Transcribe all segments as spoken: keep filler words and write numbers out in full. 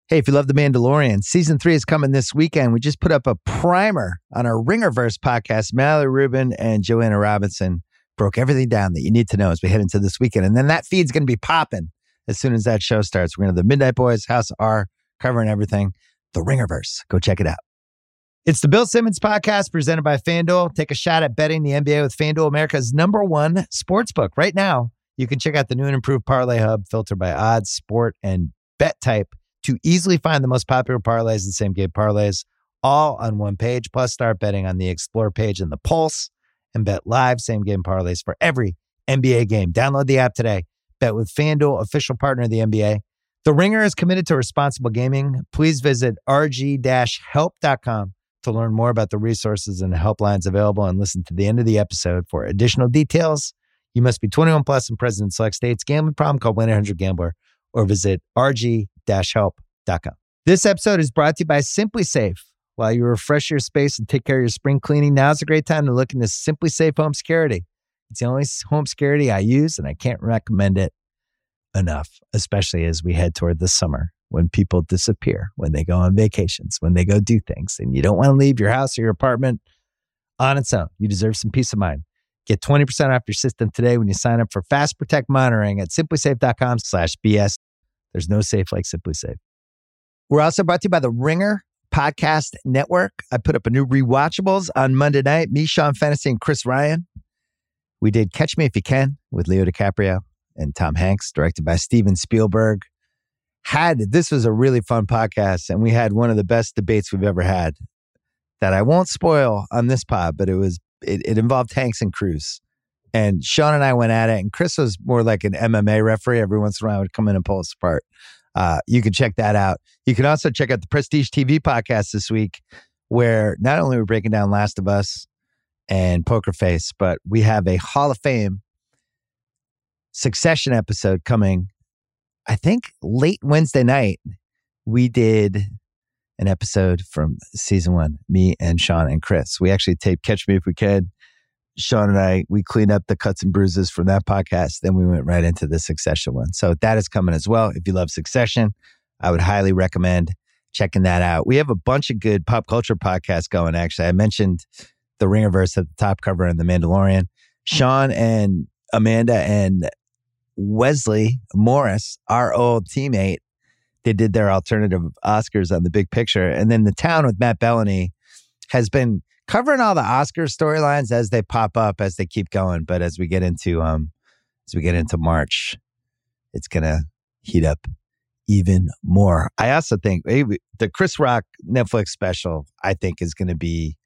Hey, if you love The Mandalorian, season three is coming this weekend. We just put up a primer on our Ringerverse podcast. Mallory Rubin and Joanna Robinson broke everything down that you need to know as we head into this weekend. And then that feed's going to be popping as soon as that show starts. We're going to have the Midnight Boys, House R, covering everything. The Ringerverse. Go check it out. It's the Bill Simmons podcast presented by FanDuel. Take a shot at betting the N B A with FanDuel, America's number one sports book. Right now, you can check out the new and improved Parlay Hub filtered by odds, sport, and bet type to easily find the most popular parlays and same-game parlays all on one page. Plus, start betting on the Explore page and the Pulse and bet live same-game parlays for every N B A game. Download the app today. Bet with FanDuel, official partner of the N B A. The Ringer is committed to responsible gaming. Please visit r g dash help dot com to learn more about the resources and the helplines available and listen to the end of the episode for additional details. You must be twenty-one plus and present in select states. Gambling problem? Call one eight hundred gambler or visit r g dash help dot com. This episode is brought to you by Simply Safe. While you refresh your space and take care of your spring cleaning, now's a great time to look into Simply Safe Home Security. It's the only home security I use, and I can't recommend it enough, especially as we head toward the summer when people disappear, when they go on vacations, when they go do things, and you don't want to leave your house or your apartment on its own. You deserve some peace of mind. Get twenty percent off your system today when you sign up for Fast Protect monitoring at simply safe dot com slash B S. There's no safe like Simply Safe. We're also brought to you by the Ringer Podcast Network. I put up a new Rewatchables on Monday night. Me, Sean Fennessy, and Chris Ryan. We did Catch Me If You Can with Leo DiCaprio and Tom Hanks, directed by Steven Spielberg. Had This was a really fun podcast, and we had one of the best debates we've ever had that I won't spoil on this pod, but it was it, it involved Hanks and Cruise. And Sean and I went at it, and Chris was more like an M M A referee. Every once in a while, would come in and pull us apart. Uh, you can check that out. You can also check out the Prestige T V podcast this week, where not only we're breaking down Last of Us and Poker Face, but we have a Hall of Fame Succession episode coming, I think, late Wednesday night. We did an episode from season one, me and Sean and Chris. We actually taped Catch Me If We Can. Sean and I, we cleaned up the cuts and bruises from that podcast. Then we went right into the Succession one. So that is coming as well. If you love Succession, I would highly recommend checking that out. We have a bunch of good pop culture podcasts going, actually. I mentioned the Ringerverse at the top cover and The Mandalorian. Sean and Amanda and Wesley Morris, our old teammate, they did their alternative Oscars on The Big Picture. And then The Town with Matt Bellany has been covering all the Oscar storylines as they pop up, as they keep going. But as we get into um, as we get into March, it's gonna heat up even more. I also think the Chris Rock Netflix special, I think, is going to be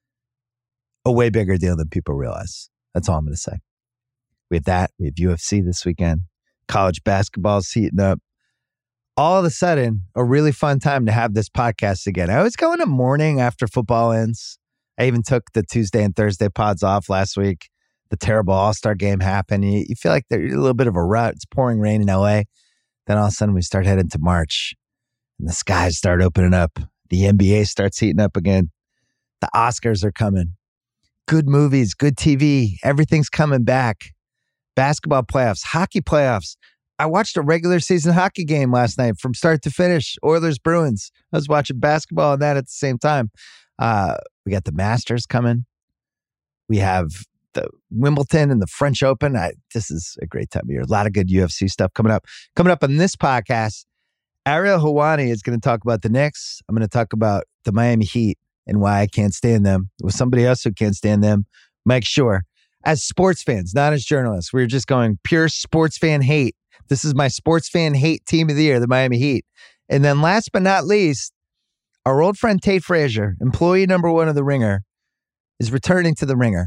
a way bigger deal than people realize. That's all I'm going to say. We have that. We have U F C this weekend. College basketball's heating up. All of a sudden, a really fun time to have this podcast again. I always go in the morning after football ends. I even took the Tuesday and Thursday pods off last week. The terrible All-Star game happened. You, you feel like there's a little bit of a rut. It's pouring rain in L A. Then all of a sudden we start heading to March and the skies start opening up. The N B A starts heating up again. The Oscars are coming. Good movies, good T V. Everything's coming back. Basketball playoffs, hockey playoffs. I watched a regular season hockey game last night from start to finish. Oilers Bruins. I was watching basketball and that at the same time. Uh, we got the Masters coming. We have the Wimbledon and the French Open. I, this is a great time of year. A lot of good U F C stuff coming up. Coming up on this podcast, Ariel Helwani is going to talk about the Knicks. I'm going to talk about the Miami Heat and why I can't stand them. With somebody else who can't stand them, Mike Shore. As sports fans, not as journalists, we're just going pure sports fan hate. This is my sports fan hate team of the year, the Miami Heat. And then last but not least, our old friend Tate Frazier, employee number one of The Ringer, is returning to The Ringer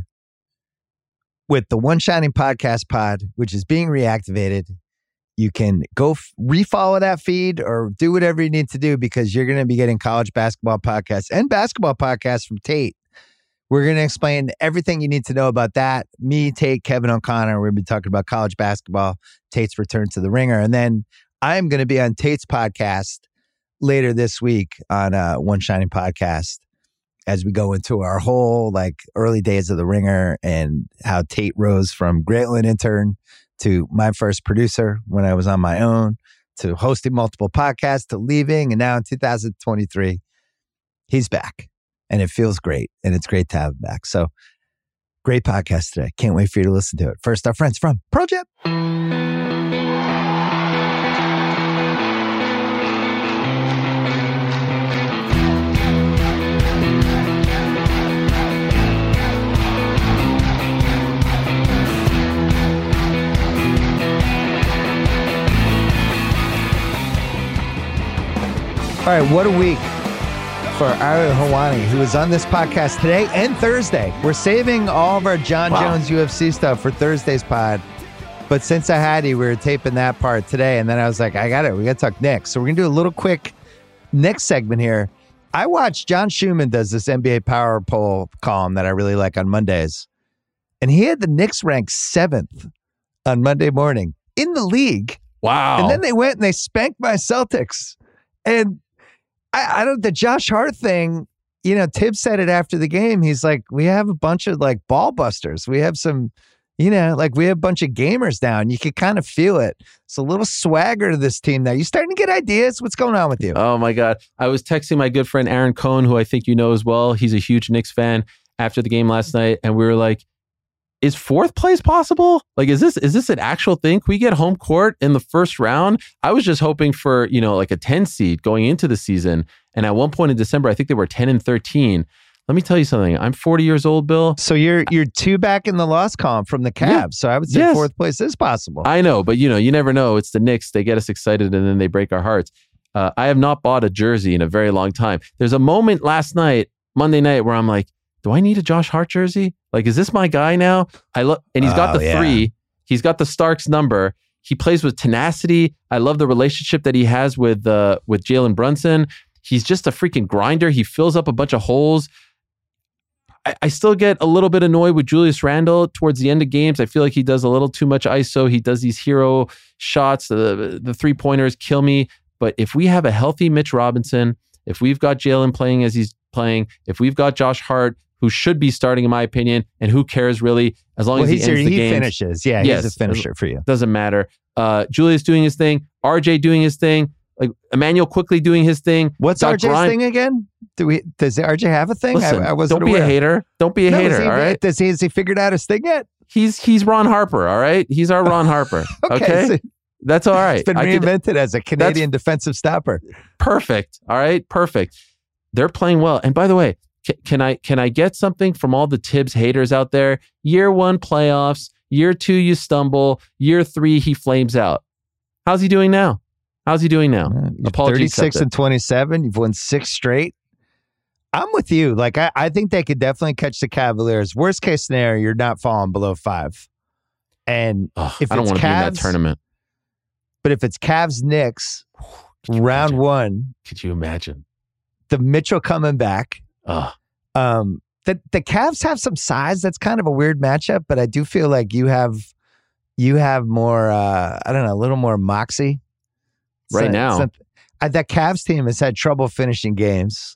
with the One Shining Podcast pod, which is being reactivated. You can go f- refollow that feed or do whatever you need to do because you're going to be getting college basketball podcasts and basketball podcasts from Tate. We're going to explain everything you need to know about that. Me, Tate, Kevin O'Connor, we're going to be talking about college basketball, Tate's return to The Ringer. And then I'm going to be on Tate's podcast later this week on uh, One Shining Podcast as we go into our whole like early days of The Ringer and how Tate rose from Grantland intern to my first producer when I was on my own to hosting multiple podcasts, to leaving. And now in two thousand twenty-three, he's back. And it feels great. And it's great to have him back. So great podcast today. Can't wait for you to listen to it. First, our friends from ProJet. All right, what a week for Ariel Helwani, who is on this podcast today and Thursday. We're saving all of our John wow. Jones U F C stuff for Thursday's pod. But since I had you, we were taping that part today. And then I was like, I got it. We got to talk Knicks. So we're going to do a little quick Knicks segment here. I watched John Schumann does this N B A Power Poll column that I really like on Mondays. And he had the Knicks ranked seventh on Monday morning in the league. Wow. And then they went and they spanked my Celtics. And I, I don't, the Josh Hart thing, you know, Tibbs said it after the game. He's like, we have a bunch of like ball busters. We have some, you know, like we have a bunch of gamers down. You can kind of feel it. It's a little swagger to this team now. You starting to get ideas? What's going on with you? Oh my God. I was texting my good friend Aaron Cohn, who I think you know as well. He's a huge Knicks fan, after the game last night. And we were like, is fourth place possible? Like, is this is this an actual thing? Can we get home court in the first round? I was just hoping for, you know, like a ten seed going into the season. And at one point in December, I think they were ten and thirteen. Let me tell you something. I'm forty years old, Bill. So you're you're two back in the loss column from the Cavs. Yeah. So I would say yes. Fourth place is possible. I know, but you know, you never know. It's the Knicks. They get us excited and then they break our hearts. Uh, I have not bought a jersey in a very long time. There's a moment last night, Monday night, where I'm like, do I need a Josh Hart jersey? Like, is this my guy now? I look, and he's got oh, the yeah. three. He's got the Starks number. He plays with tenacity. I love the relationship that he has with uh, with Jalen Brunson. He's just a freaking grinder. He fills up a bunch of holes. I, I still get a little bit annoyed with Julius Randle towards the end of games. I feel like he does a little too much I S O. He does these hero shots. The, the three-pointers kill me. But if we have a healthy Mitch Robinson, if we've got Jalen playing as he's playing, if we've got Josh Hart, who should be starting, in my opinion, and who cares really, as long well, as he he's ends your, the he game. finishes. Yeah, yes, he's a finisher for you. Doesn't matter. Uh, Julius doing his thing, R J doing his thing, like Emmanuel quickly doing his thing. What's R J's grind- thing again? Do we? Does R J have a thing? Listen, I, I wasn't don't be aware. a hater. Don't be a no, hater. He, all right? Does he? Has he figured out his thing yet? He's he's Ron Harper. All right. He's our Ron Harper. okay. okay? So that's all right. It's been reinvented could, as a Canadian defensive stopper. Perfect. All right. Perfect. They're playing well. And by the way, Can I can I get something from all the Tibbs haters out there? Year one playoffs, year two you stumble, year three he flames out. How's he doing now? How's he doing now? Uh, Apologies. thirty-six and twenty-seven. You've won six straight. I'm with you. Like I, I think they could definitely catch the Cavaliers. Worst case scenario, you're not falling below five. And oh, if I don't it's want to Cavs, be in that tournament. But if it's Cavs Knicks, round imagine? one, could you imagine the Mitchell coming back? Oh. Um, the the Cavs have some size. That's kind of a weird matchup, but I do feel like you have you have more. Uh, I don't know, a little more moxie right so, now. So, uh, that Cavs team has had trouble finishing games.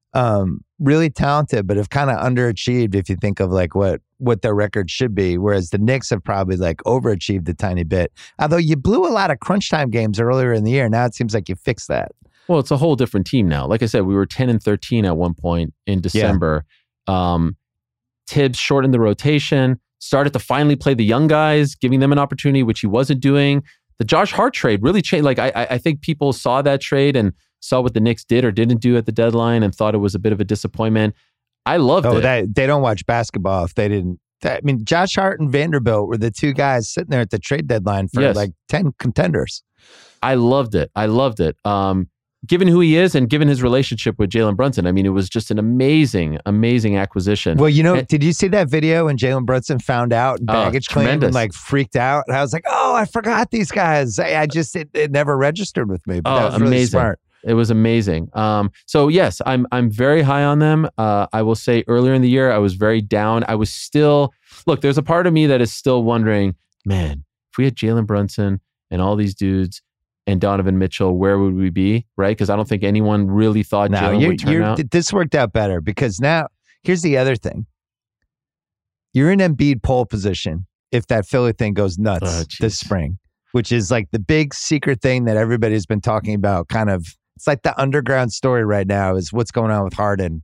Um, really talented, but have kind of underachieved if you think of like what what their record should be. Whereas the Knicks have probably like overachieved a tiny bit. Although you blew a lot of crunch time games earlier in the year, now it seems like you fixed that. Well, it's a whole different team now. Like I said, we were ten and thirteen at one point in December. Yeah. Um, Tibbs shortened the rotation, started to finally play the young guys, giving them an opportunity, which he wasn't doing. The Josh Hart trade really changed. Like I, I think people saw that trade and saw what the Knicks did or didn't do at the deadline and thought it was a bit of a disappointment. I loved oh, it. They, they don't watch basketball if they didn't. I mean, Josh Hart and Vanderbilt were the two guys sitting there at the trade deadline for yes. like ten contenders. I loved it. I loved it. Um, given who he is and given his relationship with Jalen Brunson, I mean, it was just an amazing, amazing acquisition. Well, you know, and, did you see that video when Jalen Brunson found out and baggage oh, claim and like freaked out? And I was like, oh, I forgot these guys. I, I just, it, it never registered with me. But oh, that was really amazing. smart. It was amazing. Um, so yes, I'm I'm very high on them. Uh, I will say earlier in the year, I was very down. I was still, look, there's a part of me that is still wondering, man, if we had Jalen Brunson and all these dudes and Donovan Mitchell, where would we be, right? Because I don't think anyone really thought no, Jalen would turn you're, out. This worked out better because now, here's the other thing. You're in Embiid pole position if that Philly thing goes nuts oh, this spring, which is like the big secret thing that everybody's been talking about. Kind of, it's like the underground story right now is what's going on with Harden.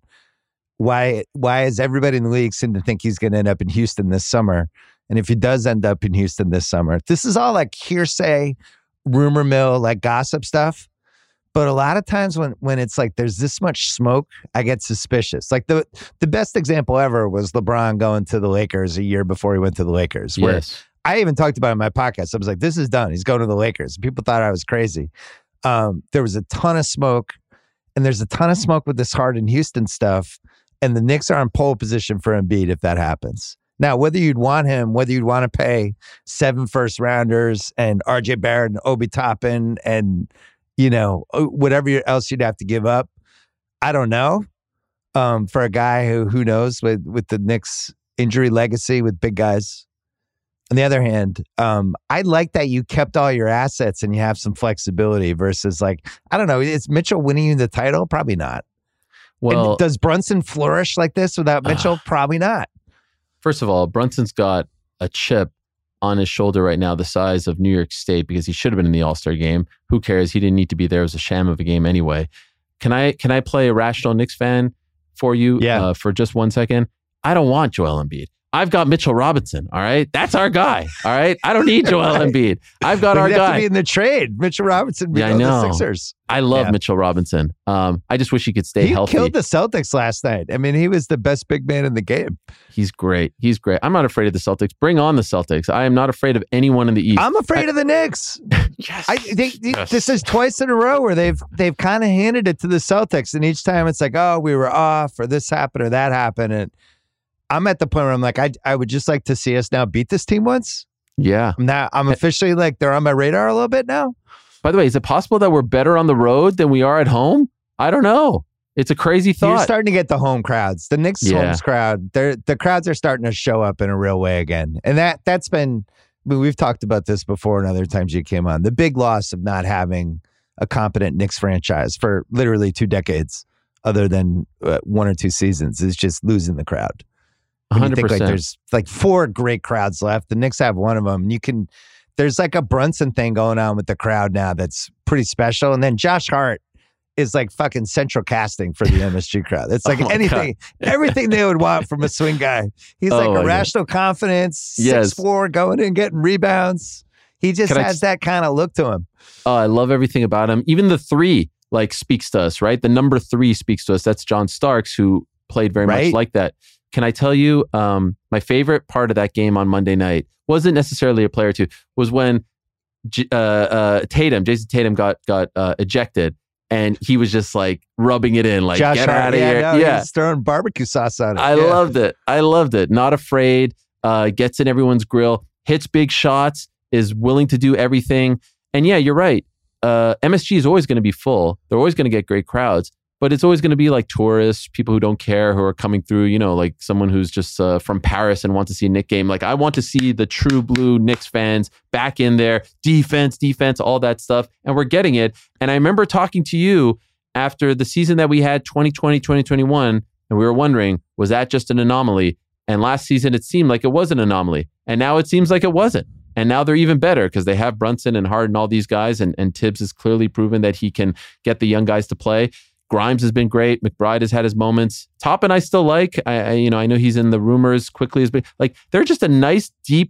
Why, why is everybody in the league seem to think he's going to end up in Houston this summer? And if he does end up in Houston this summer, this is all like hearsay, rumor mill, like gossip stuff. But a lot of times when when it's like there's this much smoke, I get suspicious. Like the the best example ever was LeBron going to the Lakers a year before he went to the Lakers. Where Yes. I even talked about it in my podcast. I was like, this is done. He's going to the Lakers. People thought I was crazy. Um, there was a ton of smoke, and there's a ton of smoke with this Harden Houston stuff. And the Knicks are in pole position for Embiid if that happens. Now, whether you'd want him, whether you'd want to pay seven first rounders and R J Barrett and Obi Toppin and, you know, whatever else you'd have to give up, I don't know. Um, for a guy who who knows with, with the Knicks injury legacy with big guys. On the other hand, um, I like that you kept all your assets and you have some flexibility versus like, I don't know, is Mitchell winning you the title? Probably not. Well, and does Brunson flourish like this without Mitchell? Uh, Probably not. First of all, Brunson's got a chip on his shoulder right now the size of New York State because he should have been in the All-Star game. Who cares? He didn't need to be there. It was a sham of a game anyway. Can I can I play a rational Knicks fan for you yeah. uh, for just one second? I don't want Joel Embiid. I've got Mitchell Robinson, all right? That's our guy, all right? I don't need Joel right. Embiid. I've got our have guy. To be in the trade. Mitchell Robinson be yeah, I know. The Sixers. I love yeah. Mitchell Robinson. Um, I just wish he could stay he healthy. He killed the Celtics last night. I mean, he was the best big man in the game. He's great. He's great. I'm not afraid of the Celtics. Bring on the Celtics. I am not afraid of anyone in the East. I'm afraid I, of the Knicks. yes. I think yes. This is twice in a row where they've they've kind of handed it to the Celtics, and each time it's like, oh, we were off, or this happened, or that happened, and I'm at the point where I'm like, I I would just like to see us now beat this team once. Yeah. Now I'm officially like they're on my radar a little bit now. By the way, is it possible that we're better on the road than we are at home? I don't know. It's a crazy thought. You're starting to get the home crowds. The Knicks yeah. home crowd, they're the crowds are starting to show up in a real way again. And that that's been I mean, we've talked about this before and other times you came on. The big loss of not having a competent Knicks franchise for literally two decades, other than uh, one or two seasons, is just losing the crowd. one hundred percent. You think like there's like four great crowds left. The Knicks have one of them. And you can, there's like a Brunson thing going on with the crowd now that's pretty special. And then Josh Hart is like fucking central casting for the M S G crowd. It's like oh anything, everything they would want from a swing guy. He's oh like irrational confidence, yes. six four, going in and getting rebounds. He just Can has I, that kind of look to him. Oh, I love everything about him. Even the three like speaks to us, right? The number three speaks to us. That's John Starks, who played very right? much like that. Can I tell you, um, my favorite part of that game on Monday night wasn't necessarily a player or two, was when J- uh, uh, Tatum, Jason Tatum got got uh, ejected, and he was just like rubbing it in, like, Josh get Hart, out of yeah, here. No, yeah, he's throwing barbecue sauce on it. I yeah. loved it. I loved it. Not afraid, uh, gets in everyone's grill, hits big shots, is willing to do everything. And yeah, you're right. Uh, M S G is always going to be full. They're always going to get great crowds. But it's always going to be like tourists, people who don't care, who are coming through, you know, like someone who's just uh, from Paris and wants to see a Knicks game. Like, I want to see the true blue Knicks fans back in there, defense, defense, all that stuff. And we're getting it. And I remember talking to you after the season that we had, twenty twenty, twenty twenty-one, and we were wondering, was that just an anomaly? And last season, it seemed like it was an anomaly. And now it seems like it wasn't. And now they're even better because they have Brunson and Harden, all these guys. And, and Tibbs has clearly proven that he can get the young guys to play. Grimes has been great. McBride has had his moments. Toppin I still like. I, I you know I know he's in the rumors. Quickly has been like they're just a nice deep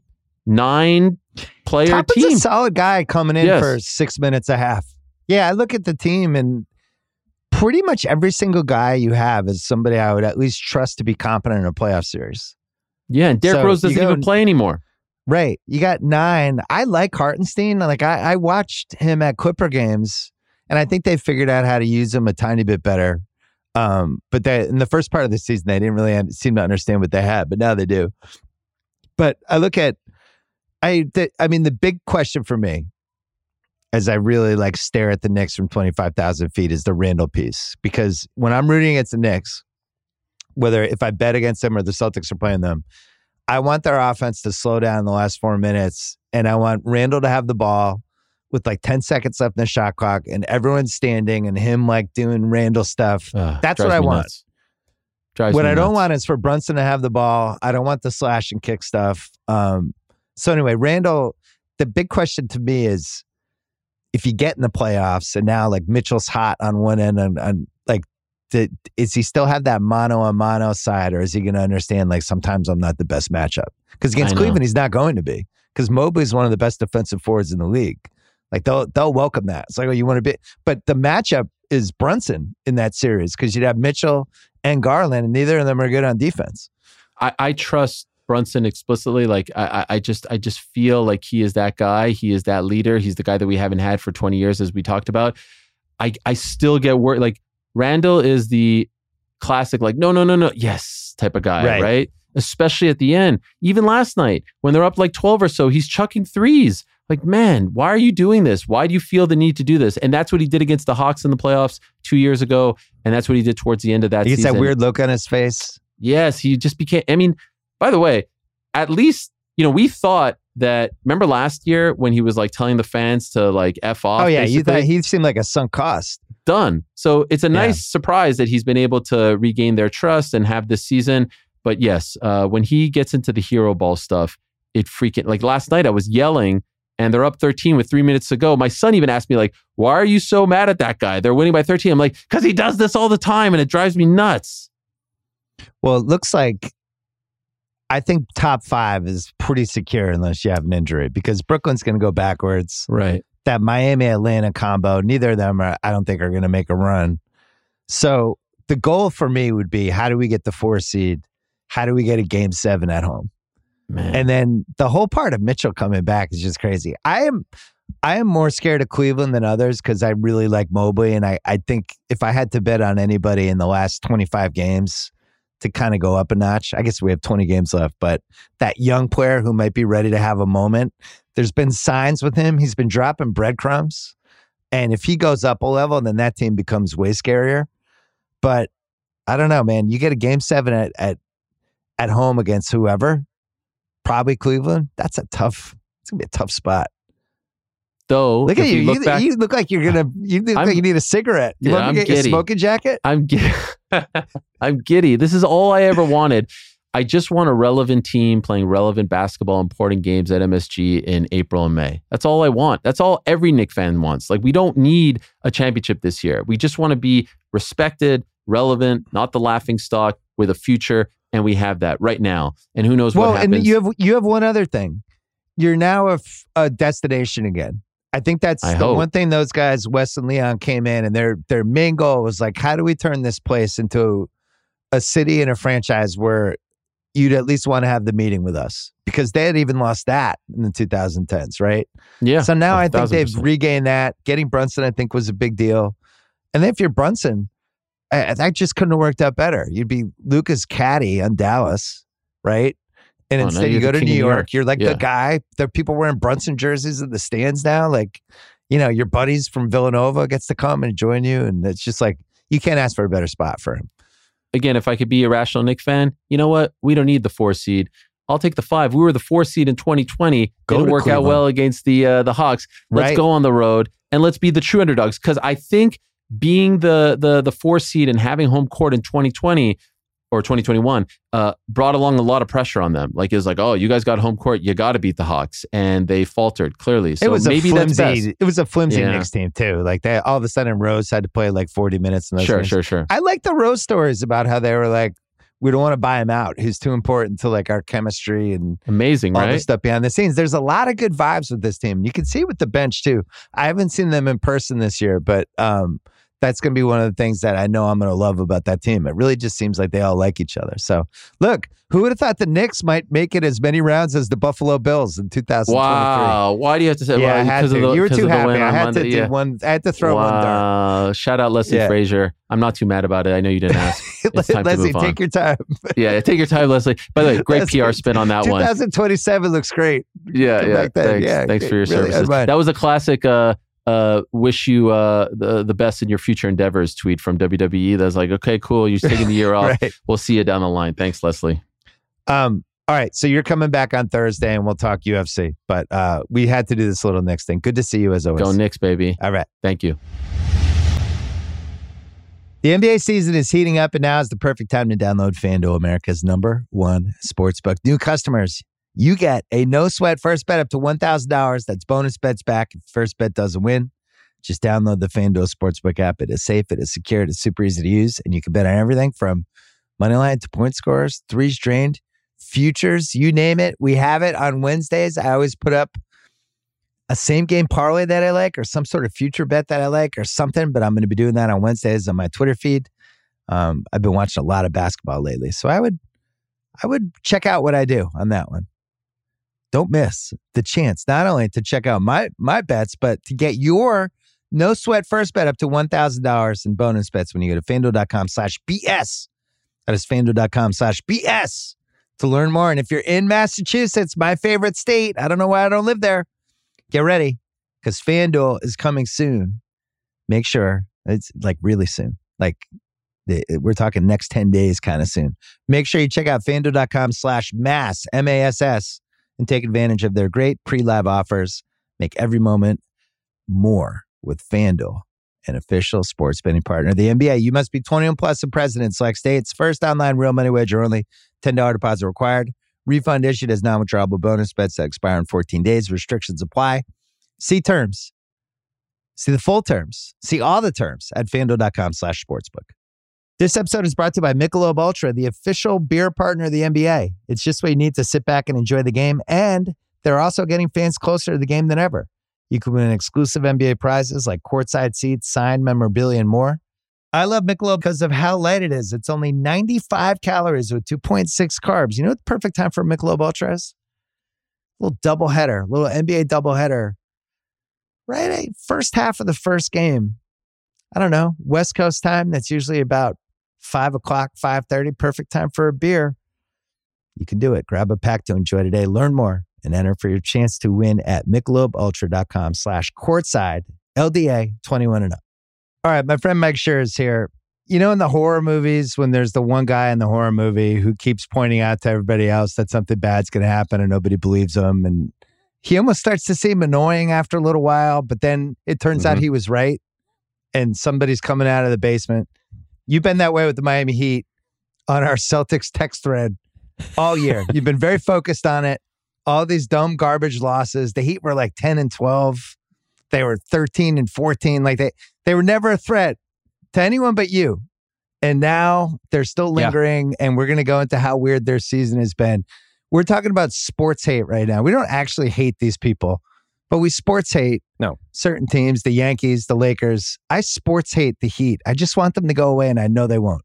nine player Toppin's team. A solid guy coming in yes. for six minutes a half. Yeah, I look at the team and pretty much every single guy you have is somebody I would at least trust to be competent in a playoff series. Yeah, and Derrick so Rose doesn't even play anymore. Right. You got nine. I like Hartenstein. Like I, I watched him at Clipper games. And I think they figured out how to use him a tiny bit better. Um, but they, in the first part of the season, they didn't really seem to understand what they had, but now they do. But I look at, I, the, I mean, the big question for me, as I really like stare at the Knicks from twenty-five thousand feet, is the Randall piece. Because when I'm rooting against the Knicks, whether if I bet against them or the Celtics are playing them, I want their offense to slow down in the last four minutes, and I want Randall to have the ball with like ten seconds left in the shot clock and everyone's standing and him like doing Randall stuff. Uh, That's what I want. What I don't nuts. want is for Brunson to have the ball. I don't want the slash and kick stuff. Um, so anyway, Randall, the big question to me is if you get in the playoffs and now like Mitchell's hot on one end and, and like, the, is he still have that mano a mano side, or is he going to understand like sometimes I'm not the best matchup? Because against Cleveland, he's not going to be, because Mobley's one of the best defensive forwards in the league. Like they'll they'll welcome that. It's like, oh, you want to be, but the matchup is Brunson in that series because you'd have Mitchell and Garland, and neither of them are good on defense. I, I trust Brunson explicitly. Like I, I just, I just feel like he is that guy. He is that leader. He's the guy that we haven't had for twenty years, as we talked about. I, I still get worried. Like Randall is the classic, like no, no, no, no, yes type of guy, right? right? Especially at the end. Even last night when they're up like twelve or so, he's chucking threes. Like, man, why are you doing this? Why do you feel the need to do this? And that's what he did against the Hawks in the playoffs two years ago, and that's what he did towards the end of that he season. He gets that weird look on his face. Yes, he just became, I mean, by the way, at least, you know, we thought that, remember last year when he was like telling the fans to like F off? Oh yeah, you thought he seemed like a sunk cost. Done. So it's a nice yeah. surprise that he's been able to regain their trust and have this season. But yes, uh, when he gets into the hero ball stuff, it freaking, like last night I was yelling and they're up thirteen with three minutes to go. My son even asked me like, why are you so mad at that guy? They're winning by thirteen. I'm like, because he does this all the time and it drives me nuts. Well, it looks like I think top five is pretty secure unless you have an injury, because Brooklyn's going to go backwards. Right. That Miami-Atlanta combo, neither of them are, I don't think, are going to make a run. So the goal for me would be, how do we get the four seed? How do we get a game seven at home? Man. And then the whole part of Mitchell coming back is just crazy. I am I am more scared of Cleveland than others because I really like Mobley. And I, I think if I had to bet on anybody in the last twenty-five games to kind of go up a notch, I guess we have twenty games left, but that young player who might be ready to have a moment, there's been signs with him. He's been dropping breadcrumbs. And if he goes up a level, then that team becomes way scarier. But I don't know, man. You get a game seven at at, at home against whoever, probably Cleveland. That's a tough, it's going to be a tough spot. Though, look at you. you look, you, back, you look like you're gonna. You look I'm, like you need a cigarette. You yeah, want I'm to get giddy. a smoking jacket? I'm giddy. I'm giddy. This is all I ever wanted. I just want a relevant team playing relevant basketball, important games at M S G in April and May. That's all I want. That's all every Knicks fan wants. Like, we don't need a championship this year. We just want to be respected, relevant, not the laughing stock, with a future, and we have that right now. And who knows well, what happens. Well, and you have you have one other thing. You're now a, a destination again. I think that's I the hope. one thing those guys, Wes and Leon, came in, and their their main goal was like, how do we turn this place into a city and a franchise where you'd at least want to have the meeting with us? Because they had even lost that in the twenty tens, right? Yeah. So now I think they've percent. regained that. Getting Brunson, I think, was a big deal. And then if you're Brunson, I, that just couldn't have worked out better. You'd be Luka's caddy on Dallas, right? And oh, instead you go to New York. York. You're like yeah. the guy. There are people wearing Brunson jerseys in the stands now. Like, you know, your buddies from Villanova gets to come and join you. And it's just like, you can't ask for a better spot for him. Again, if I could be a rational Knicks fan, you know what? We don't need the four seed. I'll take the five. We were the four seed in twenty twenty. Go Didn't work Cleveland. out well against the uh, the Hawks. Let's right. go on the road and let's be the true underdogs. Because I think being the the the four seed and having home court in twenty twenty or twenty twenty-one uh, brought along a lot of pressure on them. Like, it was like, oh, you guys got home court, you got to beat the Hawks, and they faltered clearly. So it was maybe a that's flimsy, best. It was a flimsy Yeah. Knicks team too. Like, they all of a sudden Rose had to play like forty minutes. In those Sure, games. sure, sure. I like the Rose stories about how they were like, we don't want to buy him out. He's too important to like our chemistry and Amazing, all right? the stuff behind the scenes. There's a lot of good vibes with this team. You can see it with the bench too. I haven't seen them in person this year, but um, that's going to be one of the things that I know I'm going to love about that team. It really just seems like they all like each other. So look, who would have thought the Knicks might make it as many rounds as the Buffalo Bills in two thousand twenty-three? Wow. Why do you have to say Yeah, well, I had because to. Of the, you were because too of the happy. win I on had Monday? to do Yeah. one. I had to throw one there. Wow. Shout out Leslie Yeah. Frazier. I'm not too mad about it. I know you didn't ask. It's time Leslie, to move on. take your time. Yeah, take your time, Leslie. By the way, great Leslie, P R spin on that one. twenty twenty-seven looks great. Yeah, Come yeah. back then. Thanks, Yeah, thanks for your really, services. I That was a classic uh, uh, wish you uh, the, the best in your future endeavors tweet from W W E. That's like, okay, cool. You're taking the year off. Right. We'll see you down the line. Thanks, Leslie. Um, all right, so you're coming back on Thursday, and we'll talk U F C. But uh, we had to do this little Knicks thing. Good to see you as always. Go Knicks, baby. All right. Thank you. The N B A season is heating up, and now is the perfect time to download FanDuel, America's number one sportsbook. New customers, you get a no sweat first bet up to one thousand dollars. That's bonus bets back if first bet doesn't win. Just download the FanDuel Sportsbook app. It is safe, it is secure, it is super easy to use, and you can bet on everything from money line to point scores, threes drained, futures, you name it. We have it on Wednesdays. I always put up a same game parlay that I like or some sort of future bet that I like or something, but I'm going to be doing that on Wednesdays on my Twitter feed. Um, I've been watching a lot of basketball lately, so I would I would check out what I do on that one. Don't miss the chance not only to check out my my bets, but to get your no sweat first bet up to one thousand dollars in bonus bets when you go to FanDuel.com slash BS. That is FanDuel.com slash BS to learn more. And if you're in Massachusetts, my favorite state, I don't know why I don't live there, get ready because FanDuel is coming soon. Make sure it's like really soon. Like we're talking next ten days kind of soon. Make sure you check out FanDuel.com slash mass, M A S S, and take advantage of their great pre-live offers. Make every moment more with FanDuel, an official sports betting partner of the N B A. You must be twenty-one plus and present in select states. First online real money wager only. ten dollars deposit required. Refund issued as non-withdrawable bonus bets that expire in fourteen days. Restrictions apply. See terms. See the full terms. See all the terms at FanDuel.com slash sportsbook. This episode is brought to you by Michelob Ultra, the official beer partner of the N B A. It's just what you need to sit back and enjoy the game, and they're also getting fans closer to the game than ever. You can win exclusive N B A prizes like courtside seats, signed memorabilia, and more. I love Michelob because of how light it is. It's only ninety-five calories with two point six carbs. You know what the perfect time for Michelob Ultra is? A little doubleheader, little N B A doubleheader. Right, eh? First half of the first game. I don't know, West Coast time. That's usually about five o'clock, five thirty. Perfect time for a beer. You can do it. Grab a pack to enjoy today. Learn more and enter for your chance to win at MichelobUltra.com slash courtside, L D A, twenty-one and up. All right, my friend Mike Schur is here. You know, in the horror movies, when there's the one guy in the horror movie who keeps pointing out to everybody else that something bad's going to happen and nobody believes him, and he almost starts to seem annoying after a little while, but then it turns mm-hmm. out he was right, and somebody's coming out of the basement. You've been that way with the Miami Heat on our Celtics text thread all year. You've been very focused on it. All these dumb garbage losses. The Heat were like ten and twelve. They were thirteen and fourteen. Like they, they were never a threat to anyone but you. And now they're still lingering, yeah. and we're going to go into how weird their season has been. We're talking about sports hate right now. We don't actually hate these people, but we sports hate no certain teams, the Yankees, the Lakers. I sports hate the Heat. I just want them to go away, and I know they won't.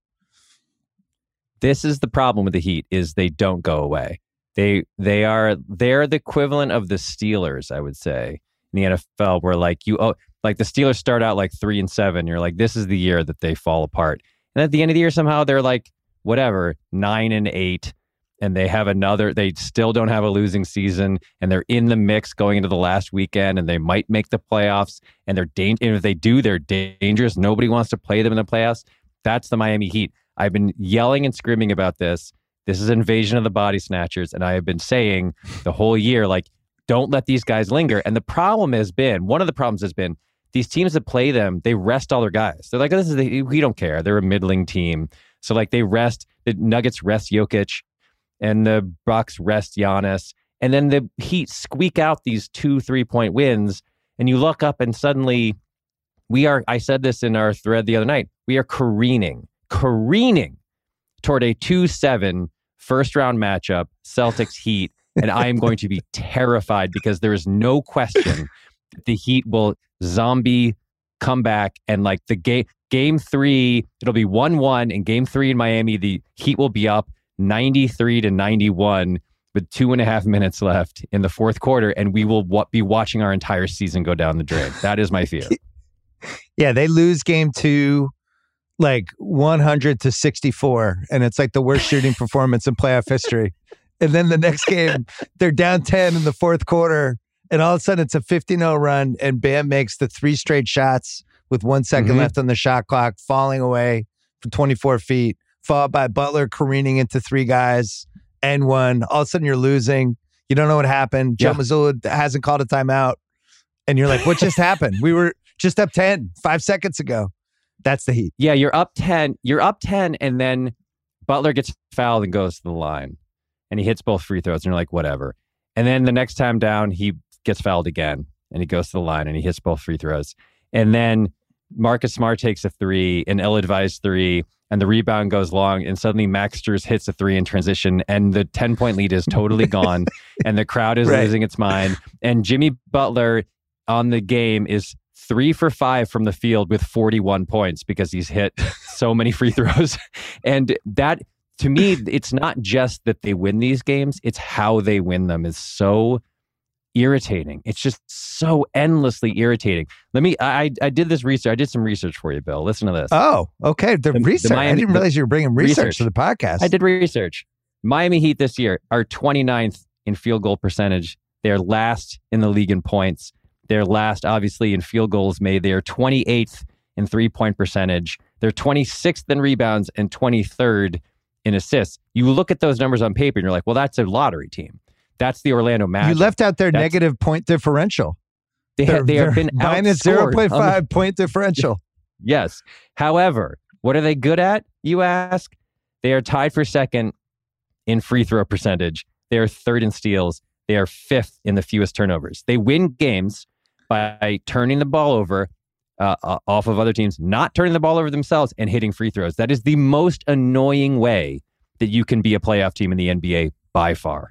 This is the problem with the Heat, is they don't go away. They they are they're the equivalent of the Steelers, I would say, in the N F L, where like you oh, like the Steelers start out like three and seven. You're like, this is the year that they fall apart. And at the end of the year, somehow they're like, whatever, nine and eight. And they have another, they still don't have a losing season, and they're in the mix going into the last weekend, and they might make the playoffs, and they're da- and if they do, they're dangerous. Nobody wants to play them in the playoffs. That's the Miami Heat. I've been yelling and screaming about this. This is invasion of the body snatchers, and I have been saying the whole year, like, don't let these guys linger. And the problem has been, one of the problems has been, these teams that play them, they rest all their guys. They're like, this is the, we don't care. They're a middling team. So like they rest, the Nuggets rest Jokic, and the Bucks rest Giannis, and then the Heat squeak out these two three-point wins, and you look up and suddenly we are, I said this in our thread the other night, we are careening, careening toward a two seven first-round matchup, Celtics Heat, and I am going to be terrified because there is no question that the Heat will zombie come back, and like the game, game three, it'll be one one, and game three in Miami, the Heat will be up ninety-three to ninety-one with two and a half minutes left in the fourth quarter, and we will w- be watching our entire season go down the drain. That is my fear. Yeah, they lose game two like one hundred to sixty-four, and it's like the worst shooting performance in playoff history. And then the next game, they're down ten in the fourth quarter, and all of a sudden it's a fifteen oh run, and Bam makes the three straight shots with one second mm-hmm. left on the shot clock, falling away from twenty-four feet. Followed by Butler careening into three guys and one. All of a sudden you're losing. You don't know what happened. Yeah. Joe Mazzulla hasn't called a timeout. And you're like, what just happened? We were just up ten five seconds ago. That's the Heat. Yeah, you're up ten. You're up ten, and then Butler gets fouled and goes to the line. and he hits both free throws, and you're like, whatever. And then the next time down, he gets fouled again, and he goes to the line, and he hits both free throws. And then Marcus Smart takes a three, an ill-advised three, and the rebound goes long, and suddenly Max Strus hits a three in transition, and the ten-point lead is totally gone, and the crowd is right. losing its mind. And Jimmy Butler on the game is three for five from the field with forty-one points because he's hit so many free throws. And that, to me, it's not just that they win these games, it's how they win them is so irritating. It's just so endlessly irritating. Let me, I I did this research. I did some research for you, Bill. Listen to this. Oh, okay. The, the research. The Miami, I didn't realize you were bringing research, research to the podcast. I did research. Miami Heat this year are twenty-ninth in field goal percentage. They're last in the league in points. They're last, obviously, in field goals made. They're twenty-eighth in three-point percentage. They're twenty-sixth in rebounds and twenty-third in assists. You look at those numbers on paper and you're like, well, that's a lottery team. That's the Orlando Magic. You left out their That's, negative point differential. They, ha- they have been minus zero point five the, point differential. Yes. However, what are they good at, you ask? They are tied for second in free throw percentage. They are third in steals. They are fifth in the fewest turnovers. They win games by turning the ball over uh, uh, off of other teams, not turning the ball over themselves and hitting free throws. That is the most annoying way that you can be a playoff team in the N B A by far.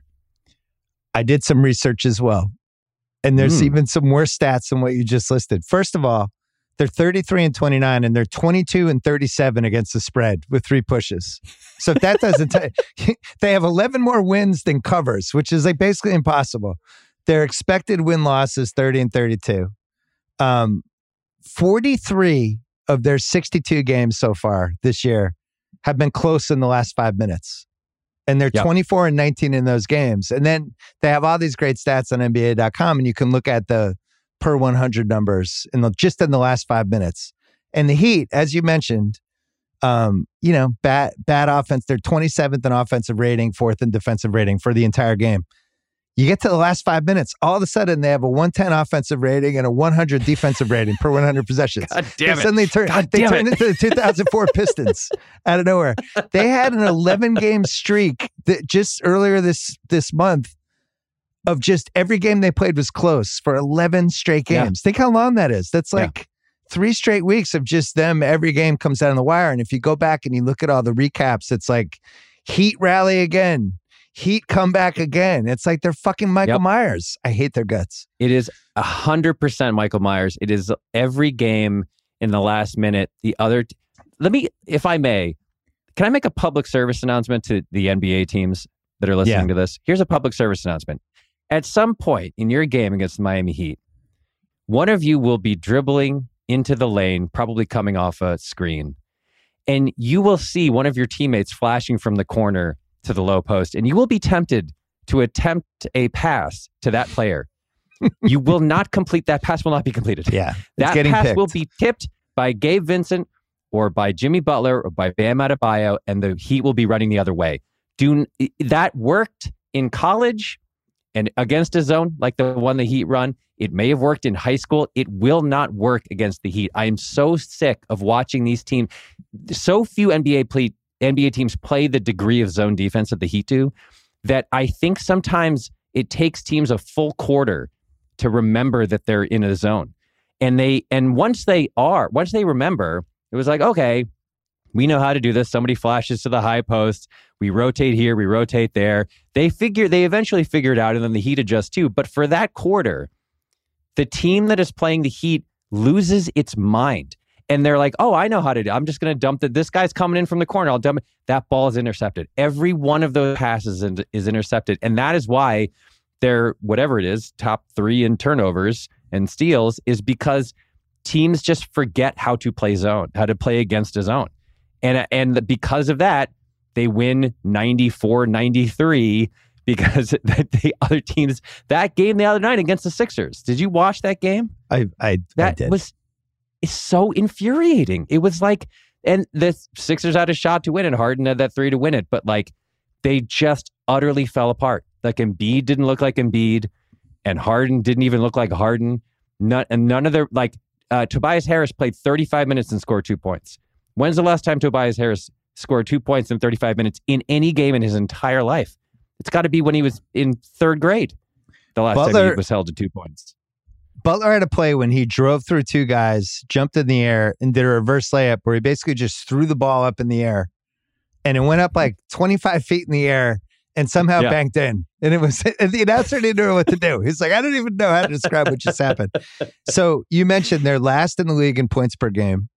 I did some research as well. And there's mm. even some worse stats than what you just listed. First of all, they're thirty-three and twenty-nine, and they're twenty-two and thirty-seven against the spread with three pushes. So if that doesn't, t- they have eleven more wins than covers, which is like basically impossible. Their expected win-loss is thirty and thirty-two. Um, forty-three of their sixty-two games so far this year have been close in the last five minutes. And they're yep. twenty-four and nineteen in those games. And then they have all these great stats on N B A dot com, and you can look at the per one hundred numbers in the, just in the last five minutes. And the Heat, as you mentioned, um, you know, bad bad offense. They're twenty-seventh in offensive rating, fourth in defensive rating for the entire game. You get to the last five minutes, all of a sudden they have a one ten offensive rating and a one hundred defensive rating per one hundred possessions. God damn they it. Suddenly turn, God they damn turned it. into the two thousand four Pistons out of nowhere. They had an eleven game streak that just earlier this this month of just every game they played was close for eleven straight games. Yeah. Think how long that is. That's like yeah. three straight weeks of just them. Every game comes down the wire. And if you go back and you look at all the recaps, it's like Heat rally again. Heat come back again. It's like they're fucking Michael yep. Myers. I hate their guts. It is one hundred percent Michael Myers. It is every game in the last minute. The other, t- let me, if I may, can I make a public service announcement to the N B A teams that are listening yeah. to this? Here's a public service announcement. At some point in your game against the Miami Heat, one of you will be dribbling into the lane, probably coming off a screen, and you will see one of your teammates flashing from the corner to the low post, and you will be tempted to attempt a pass to that player. You will not complete that pass. Will not be completed. Yeah, that pass picked. will be tipped by Gabe Vincent or by Jimmy Butler or by Bam Adebayo, and the Heat will be running the other way. Do that worked in college and against a zone like the one the Heat run. It may have worked in high school. It will not work against the Heat. I am so sick of watching these teams. So few N B A play. N B A teams play the degree of zone defense that the Heat do, that I think sometimes it takes teams a full quarter to remember that they're in a zone. And they and once they are, once they remember, it was like, okay, we know how to do this. Somebody flashes to the high post. We rotate here, we rotate there. They figure they eventually figure it out, and then the Heat adjust too. But for that quarter, the team that is playing the Heat loses its mind. And they're like, oh, I know how to do it. I'm just going to dump it. This guy's coming in from the corner. I'll dump it. That ball is intercepted. Every one of those passes is, is intercepted. And that is why they're, whatever it is, top three in turnovers and steals, is because teams just forget how to play zone, how to play against a zone. And, and because of that, they win ninety-four ninety-three because the other teams, that game the other night against the Sixers. Did you watch that game? I, I, that I did. was... It's so infuriating. It was like, and the Sixers had a shot to win it. Harden had that three to win it, but like they just utterly fell apart. Like Embiid didn't look like Embiid, and Harden didn't even look like Harden. None, and none of their, like uh, Tobias Harris played thirty-five minutes and scored two points. When's the last time Tobias Harris scored two points in thirty-five minutes in any game in his entire life? It's got to be when he was in third grade. The last Butler, time he was held to two points. Butler had a play when he drove through two guys, jumped in the air, and did a reverse layup where he basically just threw the ball up in the air. And it went up like twenty-five feet in the air and somehow yeah. banked in. And it was, and the announcer didn't know what to do. He's like, I don't even know how to describe what just happened. So you mentioned they're last in the league in points per game.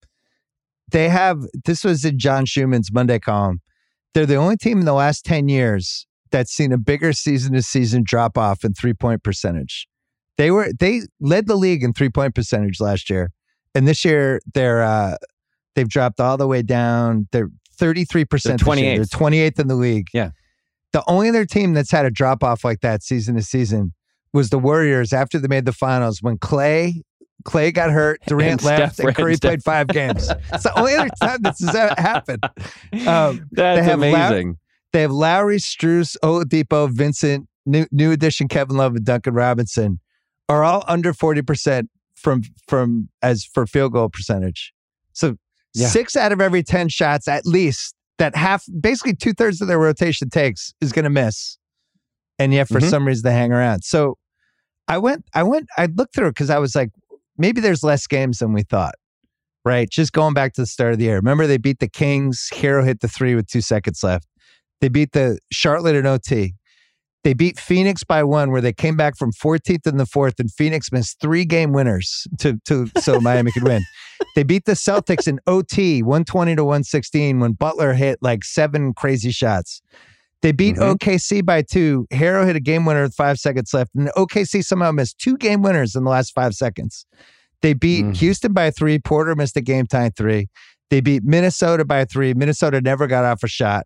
They have, this was in John Schumann's Monday column. They're the only team in the last ten years that's seen a bigger season to season drop off in three point percentage. They were, they led the league in three point percentage last year. And this year they're, uh, they've dropped all the way down. They're thirty-three percent. They're twenty-eighth. They're twenty-eighth in the league. Yeah. The only other team that's had a drop off like that season to season was the Warriors after they made the finals when Clay Clay got hurt, Durant and left, Steph and Curry Steph. played five games. It's the only other time this has ever happened. Um, that's they have amazing. Low, they have Lowry, Strus, Oladipo, Vincent, new, new addition Kevin Love, and Duncan Robinson are all under forty percent from from as for field goal percentage. So yeah. six out of every ten shots at least that half, basically two thirds of their rotation takes is going to miss. And yet for mm-hmm. some reason they hang around. So I went, I went, I looked through it because I was like, maybe there's less games than we thought, right? Just going back to the start of the year. Remember they beat the Kings. Hero hit the three with two seconds left. They beat the Charlotte in O T. They beat Phoenix by one where they came back from fourteenth in the fourth and Phoenix missed three game winners to, to so Miami could win. They beat the Celtics in O T one twenty to one sixteen when Butler hit like seven crazy shots. They beat mm-hmm. O K C by two. Hero hit a game winner with five seconds left. And O K C somehow missed two game winners in the last five seconds. They beat mm. Houston by three. Porter missed a game tying three. They beat Minnesota by three. Minnesota never got off a shot.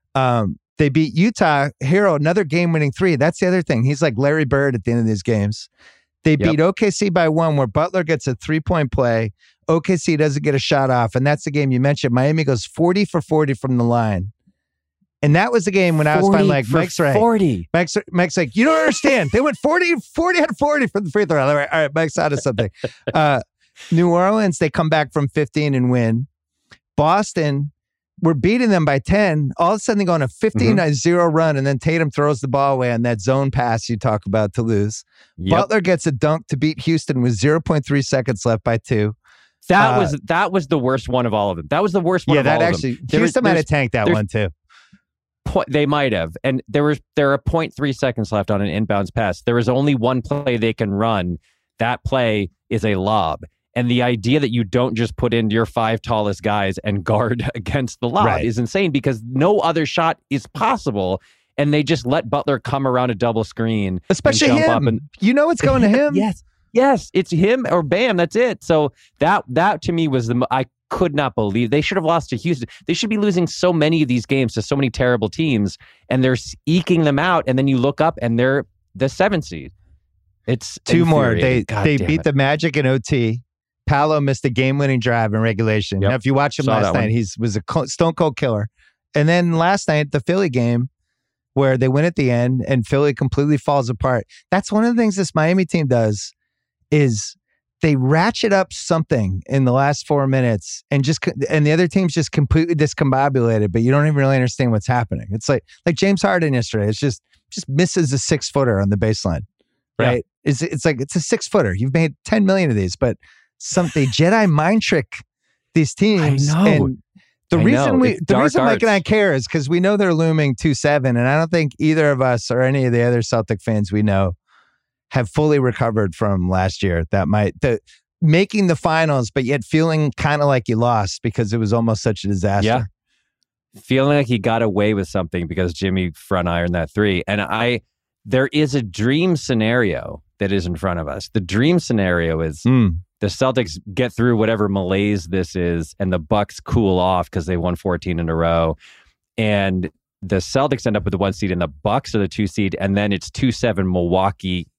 Um, they beat Utah. Hero, another game winning three. That's the other thing. He's like Larry Bird at the end of these games. They yep. beat O K C by one where Butler gets a three point play. O K C doesn't get a shot off. And that's the game you mentioned. Miami goes forty for forty from the line. And that was the game when I was finally like, Mike's right. forty. Mike's, Mike's like, you don't understand. They went forty, forty out of forty from the free throw. All right, all right, Mike's out of something. Uh, New Orleans, they come back from fifteen and win. Boston, we're beating them by ten. All of a sudden, they go on a fifteen zero mm-hmm. run, and then Tatum throws the ball away on that zone pass you talk about to lose. Yep. Butler gets a dunk to beat Houston with zero point three seconds left by two. That uh, was that was the worst one of all of them. That was the worst one yeah, of all that of actually, them. Yeah, Houston might have tanked that one too. Point, they might have. And there was there are zero point three seconds left on an inbounds pass. There is only one play they can run. That play is a lob. And the idea that you don't just put in your five tallest guys and guard against the lob right. is insane because no other shot is possible. And they just let Butler come around a double screen. Especially and jump him. Up and, you know it's going to him. Yes. Yes. It's him or bam. That's it. So that that to me was the I could not believe they should have lost to Houston. They should be losing so many of these games to so many terrible teams, and they're eking them out. And then you look up, and they're the seventh seed. It's two more. They God they beat it. the Magic in O T. Paolo missed a game-winning drive in regulation. Yep. Now, if you watch him Saw last night, he was a stone cold killer. And then last night, the Philly game, where they win at the end, and Philly completely falls apart. That's one of the things this Miami team does is they ratchet up something in the last four minutes and just and the other team's just completely discombobulated, but you don't even really understand what's happening. It's like like James Harden yesterday. It's just just misses a six footer on the baseline, right? Yeah. It's it's like it's a six footer. You've made ten million of these, but some they Jedi mind trick these teams. I know. And the I reason know. we It's the reason arts. Mike and I care is because we know they're looming two seven, and I don't think either of us or any of the other Celtic fans we know have fully recovered from last year. That might the making the finals, but yet feeling kind of like you lost because it was almost such a disaster. Yeah, feeling like he got away with something because Jimmy front ironed that three. And I, there is a dream scenario that is in front of us. The dream scenario is mm. the Celtics get through whatever malaise this is, and the Bucks cool off because they won fourteen in a row, and the Celtics end up with the one seed, and the Bucks are the two seed, and then it's two seven Milwaukee.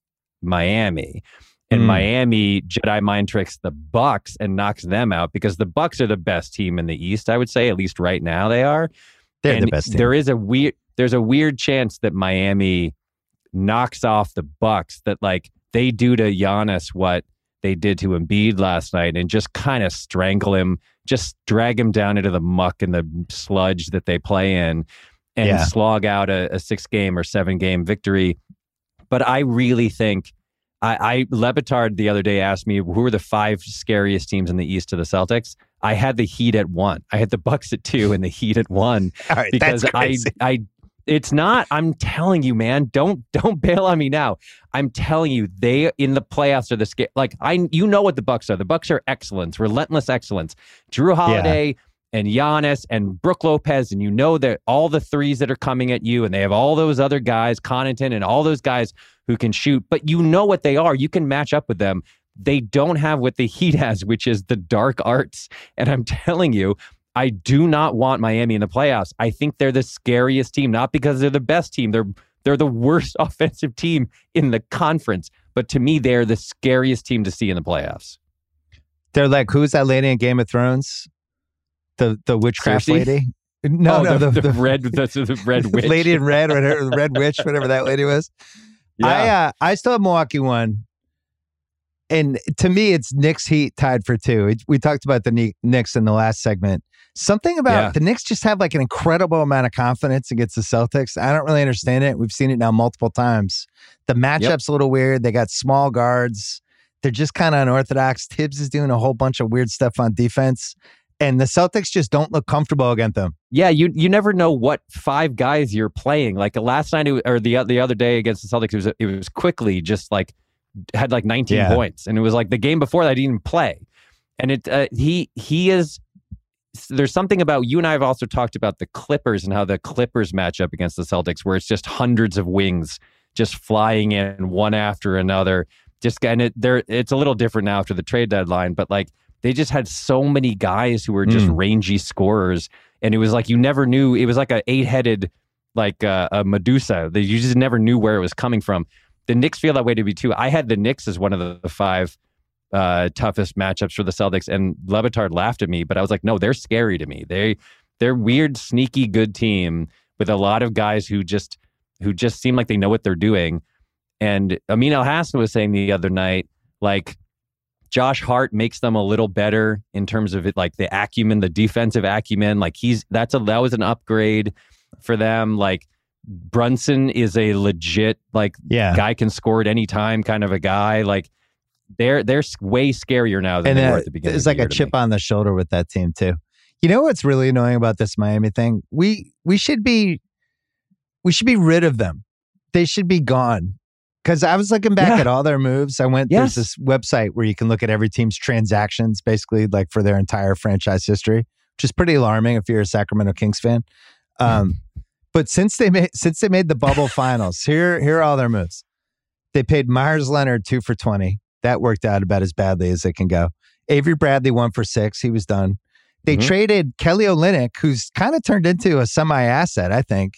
Miami and mm. Miami Jedi mind tricks the Bucks and knocks them out because the Bucks are the best team in the East. I would say, at least right now, they are. They're and the best team. There is a weird, there's a weird chance that Miami knocks off the Bucks. That like they do to Giannis what they did to Embiid last night and just kind of strangle him, just drag him down into the muck and the sludge that they play in. and Yeah. slog out a, a six game or seven game victory. But I really think I, I Levitard the other day asked me who are the five scariest teams in the East to the Celtics. I had the Heat at one. I had the Bucks at two and the Heat at one. All right, because that's I crazy. I it's not, I'm telling you, man, don't don't bail on me now. I'm telling you, they in the playoffs are the scare. Like I you know what the Bucks are. The Bucks are excellence, relentless excellence. Drew Holiday and Giannis and Brook Lopez, and you know that all the threes that are coming at you, and they have all those other guys, Connaughton and all those guys who can shoot, but you know what they are. You can match up with them. They don't have what the Heat has, which is the dark arts. And I'm telling you, I do not want Miami in the playoffs. I think they're the scariest team, not because they're the best team. They're they're the worst offensive team in the conference. But to me, they're the scariest team to see in the playoffs. They're like, who's that lady in Game of Thrones? The the witchcraft Cersei? lady? No, oh, no, the, the, the, the red, the, the red witch, lady in red, whatever, the red witch, whatever that lady was. Yeah. I uh, I still have Milwaukee one. And to me, it's Knicks Heat tied for two. It, we talked about the Kni- Knicks in the last segment. Something about Yeah. the Knicks just have like an incredible amount of confidence against the Celtics. I don't really understand it. We've seen it now multiple times. The matchup's a little weird. They got small guards. They're just kind of unorthodox. Tibbs is doing a whole bunch of weird stuff on defense. And the Celtics just don't look comfortable against them. Yeah, you you never know what five guys you're playing. Like last night it- or the the other day against the Celtics, it was it was quickly just like had like nineteen Yeah. points, and it was like the game before that he didn't play. And it uh, he he is there's something about, you and I have also talked about the Clippers and how the Clippers match up against the Celtics, where it's just hundreds of wings just flying in one after another. Just and it there it's a little different now after the trade deadline, but like they just had so many guys who were just Mm. rangy scorers, and it was like you never knew. It was like a eight headed like uh, a Medusa. That you just never knew where it was coming from. The Knicks feel that way to me too. I had the Knicks as one of the, the five uh, toughest matchups for the Celtics, and Levitard laughed at me, but I was like, no, they're scary to me. They they're weird, sneaky, good team with a lot of guys who just who just seem like they know what they're doing. And Amin Elhassan was saying the other night, like Josh Hart makes them a little better in terms of it, like the acumen, the defensive acumen. Like he's that's a that was an upgrade for them. Like Brunson is a legit like Yeah. guy can score at any time kind of a guy. Like they're they're s- way scarier now than And they uh, were at the beginning. there's of the like year a to chip me. on the shoulder with that team too. You know what's really annoying about this Miami thing? We we should be we should be rid of them. They should be gone. Because I was looking back Yeah. at all their moves. I went, Yes. there's this website where you can look at every team's transactions, basically like for their entire franchise history, which is pretty alarming if you're a Sacramento Kings fan. Um, but since they made since they made the bubble finals, here here are all their moves. They paid Myers Leonard two for twenty. That worked out about as badly as it can go. Avery Bradley one for six. He was done. They Mhm. traded Kelly Olynyk, who's kind of turned into a semi-asset, I think.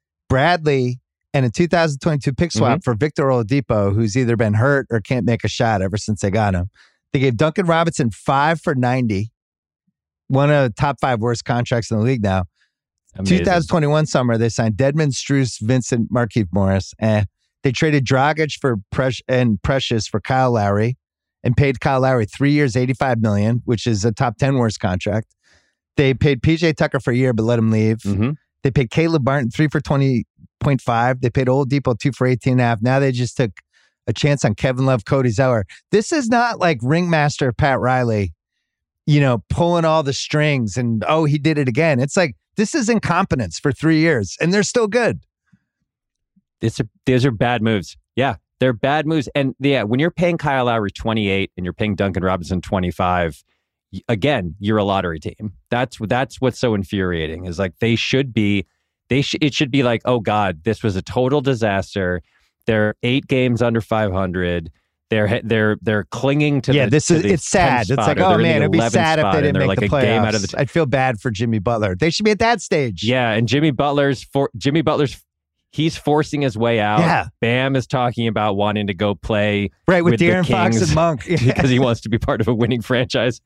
Bradley and a two thousand twenty-two pick swap for Victor Oladipo, who's either been hurt or can't make a shot ever since they got him. They gave Duncan Robinson five for ninety, one of the top five worst contracts in the league now. Amazing. twenty twenty-one summer, they signed Dedmon, Strus, Vincent, Markieff Morris. Eh. They traded Dragic for Pres- and Precious for Kyle Lowry and paid Kyle Lowry three years, eighty-five million dollars, which is a top ten worst contract. They paid P J Tucker for a year, but let him leave. Mhm. They paid Caleb Barton three for twenty point five. They paid Oladipo two for eighteen and a half. Now they just took a chance on Kevin Love, Cody Zeller. This is not like ringmaster Pat Riley, you know, pulling all the strings and, oh, he did it again. It's like, this is incompetence for three years and they're still good. It's a, these are bad moves. Yeah, they're bad moves. And yeah, when you're paying Kyle Lowry twenty-eight and you're paying Duncan Robinson twenty-five, y- again, you're a lottery team. That's that's what's so infuriating. Is like they should be, they sh- it should be like, oh God, this was a total disaster. They're eight games under five hundred. They're they're they're clinging to yeah, the, this to is the it's sad. tenth It's spot, like, or oh they're in the man, it'd be eleventh sad if spot, they and didn't they're make like the a playoffs. game out of the. I'd feel bad for Jimmy Butler. They should be at that stage. Yeah, and Jimmy Butler's for Jimmy Butler's he's forcing his way out. Yeah. Bam is talking about wanting to go play Right, with, with the De'Aaron Fox Kings and Monk. because he wants to be part of a winning franchise.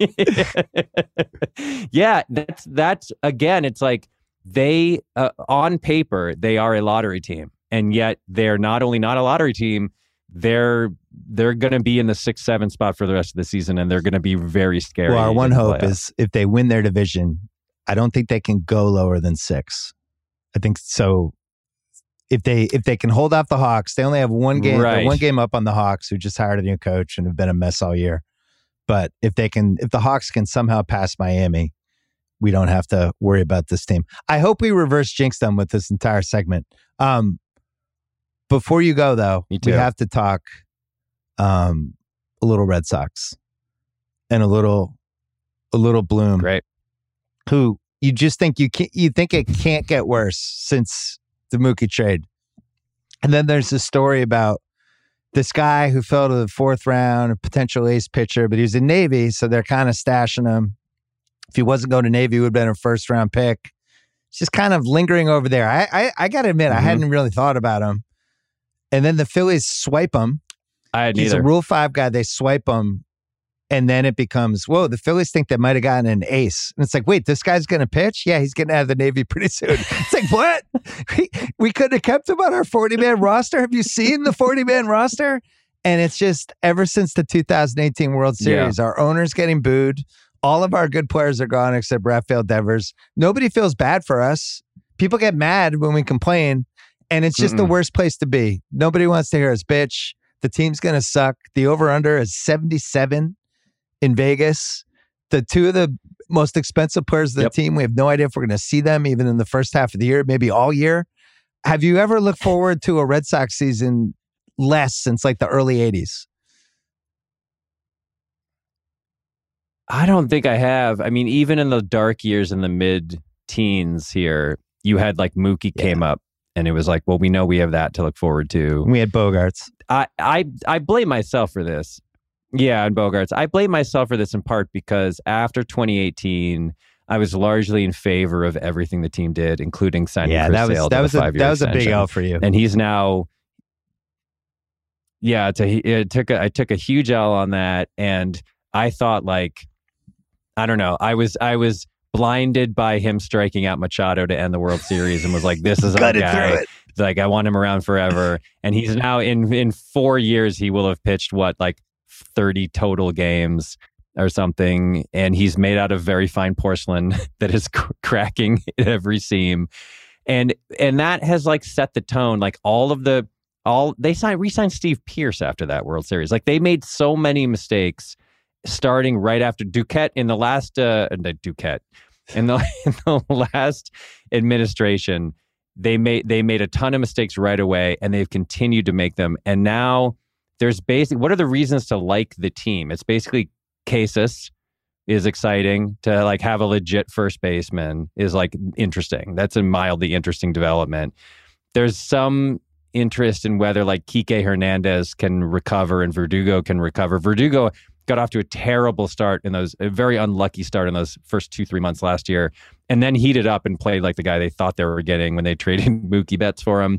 Yeah, that's that's again, it's like they uh, on paper they are a lottery team, and yet they're not only not a lottery team, they're they're going to be in the six seven spot for the rest of the season, and they're going to be very scary. Well, our in one the hope playoffs. is if they win their division, I don't think they can go lower than six. I think so. If they if they can hold off the Hawks, they only have one game Right. one game up on the Hawks, who just hired a new coach and have been a mess all year. But if they can, if the Hawks can somehow pass Miami, we don't have to worry about this team. I hope we reverse jinx them with this entire segment. Um, before you go though, Me we too. have to talk um, a little Red Sox and a little a little Bloom, Great. who you just think you can't, you think it can't get worse since the Mookie trade. And then there's a story about this guy who fell to the fourth round, a potential ace pitcher, but he was in Navy, so they're kind of stashing him. If he wasn't going to Navy, he would have been a first round pick. It's just kind of lingering over there. I I, I got to admit, Mhm. I hadn't really thought about him. And then the Phillies swipe him. I had He's neither. a Rule Five guy. They swipe him, and then it becomes, whoa, the Phillies think they might have gotten an ace. And it's like, wait, this guy's going to pitch? Yeah, he's going to have the Navy pretty soon. It's like, what? We, we couldn't have kept him on our forty-man roster? Have you seen the forty-man roster? And it's just, ever since the two thousand eighteen World Series, our owner's getting booed. All of our good players are gone except Rafael Devers. Nobody feels bad for us. People get mad when we complain, and it's just Mm-mm. the worst place to be. Nobody wants to hear us bitch. The team's going to suck. The over-under is seventy-seven in Vegas. The two of the most expensive players of the Yep. team, we have no idea if we're going to see them even in the first half of the year, maybe all year. Have you ever looked forward to a Red Sox season less since like the early eighties? I don't think I have. I mean, even in the dark years in the mid teens here, you had like Mookie Yeah. came up and it was like, well, we know we have that to look forward to. We had Bogarts. I, I, I blame myself for this. Yeah, and Bogarts. I blame myself for this in part because after twenty eighteen, I was largely in favor of everything the team did, including signing Yeah, Chris that was Sale that to was the a, five-year that was a big extension. L for you. And he's now, yeah, it's a, it took a, I took a huge L on that, and I thought like, I don't know, I was I was blinded by him striking out Machado to end the World Series, and was like, this is our Gutted guy. through it. It's like, I want him around forever. And he's now in in four years, he will have pitched what, like thirty total games or something, and he's made out of very fine porcelain that is cr- cracking at every seam, and and that has like set the tone. Like all of the all they signed re-signed Steve Pearce after that World Series. Like they made so many mistakes starting right after Duquette in the last uh Duquette in the in the last administration. They made they made a ton of mistakes right away, and they've continued to make them. And now there's basically, what are the reasons to like the team? It's basically Casas is exciting. To like have a legit first baseman is like interesting. That's a mildly interesting development. There's some interest in whether like Kike Hernandez can recover and Verdugo can recover. Verdugo got off to a terrible start in those, a very unlucky start in those first two, three months last year, and then heated up and played like the guy they thought they were getting when they traded Mookie Betts for him.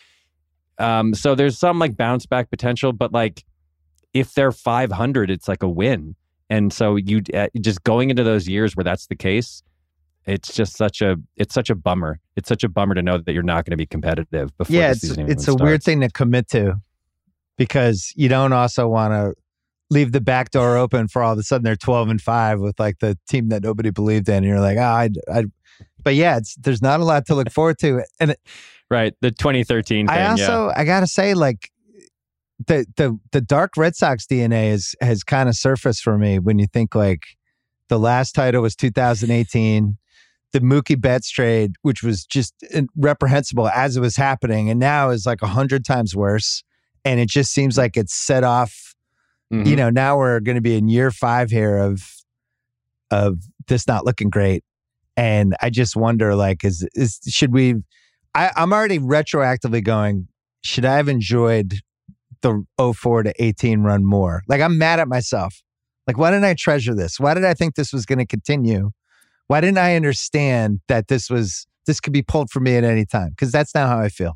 Um, so there's some like bounce back potential, but like if they're five hundred, it's like a win. And so you uh, just going into those years where that's the case, it's just such a it's such a bummer. It's such a bummer to know that you're not going to be competitive before Yeah, the it's season it's a even weird starts. thing to commit to, because you don't also want to leave the back door open for all of a sudden they're twelve and five with like the team that nobody believed in, and you're like, ah, I, I, but yeah, it's there's not a lot to look forward to, and it, Right, the twenty thirteen thing. I also yeah. I gotta say, like the the the dark Red Sox D N A is has kind of surfaced for me when you think like the last title was two thousand eighteen. The Mookie Betts trade, which was just reprehensible as it was happening, and now is like a hundred times worse. And it just seems like it's set off. Mhm. You know, now we're going to be in year five here of of this not looking great, and I just wonder, like, is is should we? I, I'm already retroactively going, should I have enjoyed the oh four to eighteen run more? Like, I'm mad at myself. Like, why didn't I treasure this? Why did I think this was going to continue? Why didn't I understand that this was this could be pulled from me at any time? Because that's now how I feel.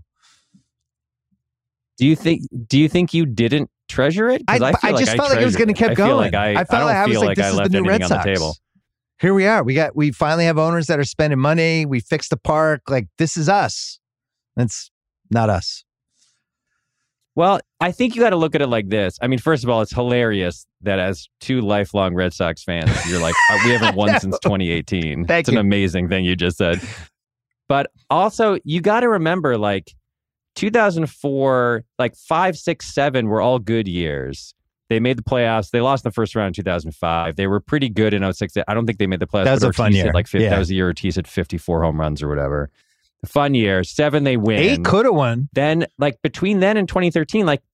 Do you think? Do you think you didn't treasure it? 'Cause I, feel I like just felt like it was treasured going to keep I feel going. like I, I felt I like don't I was feel like, like this I is the left new anything Red on Sox. the table. Here we are. We got we finally have owners that are spending money. We fixed the park. Like, this is us. It's not us. Well, I think you got to look at it like this. I mean, first of all, it's hilarious that as two lifelong Red Sox fans, you're like, "Uh, we haven't won since twenty eighteen. Thank It's you. an amazing thing you just said. But also, you got to remember, like, two thousand four, like five, six, seven were all good years. They made the playoffs. They lost in the first round in two thousand five. They were pretty good in oh six. I don't think they made the playoffs. That was a Ortiz fun year. Hit like fifty, yeah. That was the year Ortiz hit fifty-four home runs or whatever. Fun year. Seven, they win. Eight could have won. Then, like, between then and twenty thirteen, like,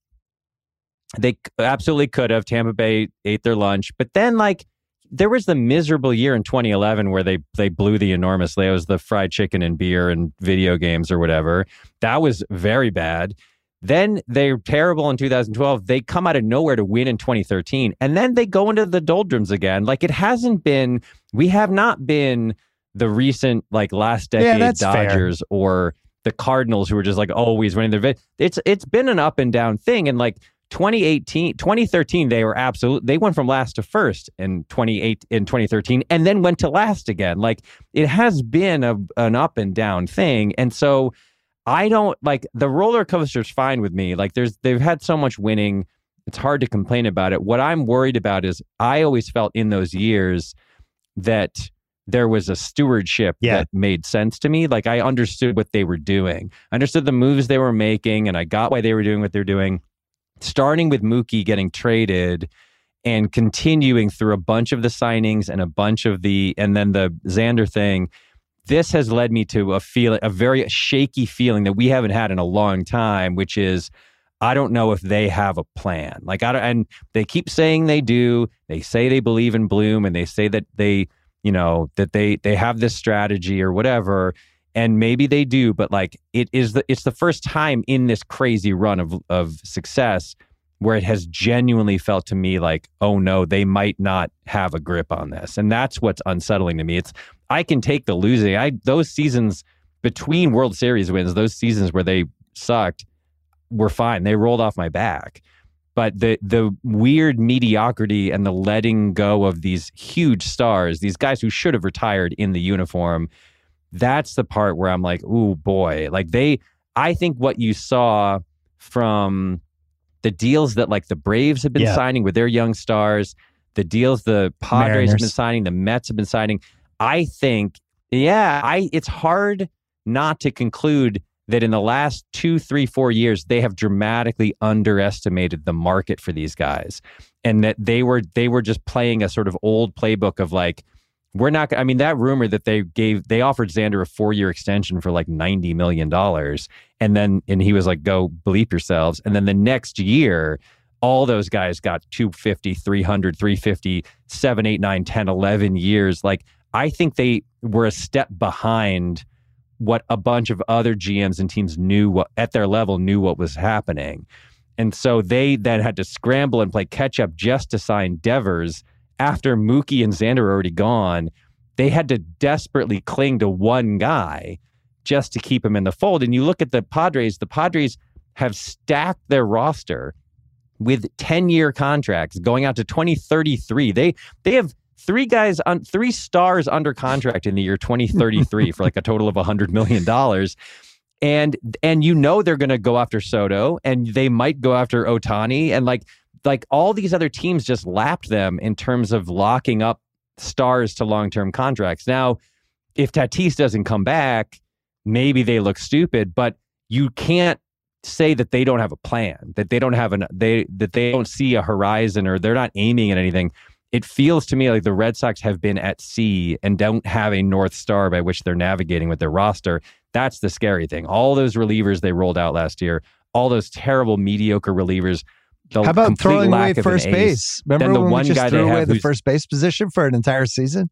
they absolutely could have. Tampa Bay ate their lunch. But then, like, there was the miserable year in twenty eleven where they they blew the enormous. It was the fried chicken and beer and video games or whatever. That was very bad. Then they're terrible in two thousand twelve. They come out of nowhere to win in twenty thirteen. And then they go into the doldrums again. Like, it hasn't been, we have not been the recent, like, last decade yeah, Dodgers fair. or the Cardinals who are just like always winning their, it's, it's been an up and down thing. And like, twenty eighteen, twenty thirteen, they were absolute. They went from last to first in twenty-eight in twenty thirteen, and then went to last again. Like, it has been a an up and down thing, and so I don't like the roller coaster's fine with me. Like, there's they've had so much winning, it's hard to complain about it. What I'm worried about is I always felt in those years that there was a stewardship yeah. that made sense to me. Like, I understood what they were doing, I understood the moves they were making, and I got why they were doing what they're doing. Starting with Mookie getting traded and continuing through a bunch of the signings and a bunch of the, and then the Xander thing, this has led me to a feeling, a very shaky feeling that we haven't had in a long time, which is, I don't know if they have a plan. Like, I don't, and they keep saying they do. They say they believe in Bloom, and they say that they, you know, that they they have this strategy or whatever. And maybe they do, but like it is the it's the first time in this crazy run of of success where it has genuinely felt to me like, oh no, they might not have a grip on this. And that's what's unsettling to me. It's I can take the losing. I those seasons between World Series wins, those seasons where they sucked were fine. They rolled off my back. But the the weird mediocrity and the letting go of these huge stars, these guys who should have retired in the uniform, that's the part where I'm like, ooh, boy. Like they, I think what you saw from the deals that like the Braves have been yeah. signing with their young stars, the deals the Padres Mariners. have been signing, the Mets have been signing, I think, yeah, I it's hard not to conclude that in the last two, three, four years, they have dramatically underestimated the market for these guys. And that they were they were just playing a sort of old playbook of like, we're not, I mean, that rumor that they gave, they offered Xander a four-year extension for like ninety million dollars. And then, and he was like, go bleep yourselves. And then the next year, all those guys got two fifty, three hundred, three fifty, seven, eight, nine, ten, eleven years. Like, I think they were a step behind what a bunch of other G Ms and teams knew what, at their level, knew what was happening. And so they then had to scramble and play catch up just to sign Devers. After Mookie and Xander are already gone, they had to desperately cling to one guy just to keep him in the fold. And you look at the Padres, the Padres have stacked their roster with ten-year contracts going out to twenty thirty-three. They they have three guys, on three stars under contract in the year twenty thirty-three for like a total of one hundred million dollars. And and you know they're going to go after Soto, and they might go after Ohtani, and like like all these other teams just lapped them in terms of locking up stars to long-term contracts. Now, if Tatis doesn't come back, maybe they look stupid, but you can't say that they don't have a plan, that they don't have an they that they don't see a horizon, or they're not aiming at anything. It feels to me like the Red Sox have been at sea and don't have a North Star by which they're navigating with their roster. That's the scary thing. All those relievers they rolled out last year, all those terrible, mediocre relievers. How about throwing away first base? Remember the when one we just guy threw they away have the who's- first base position for an entire season?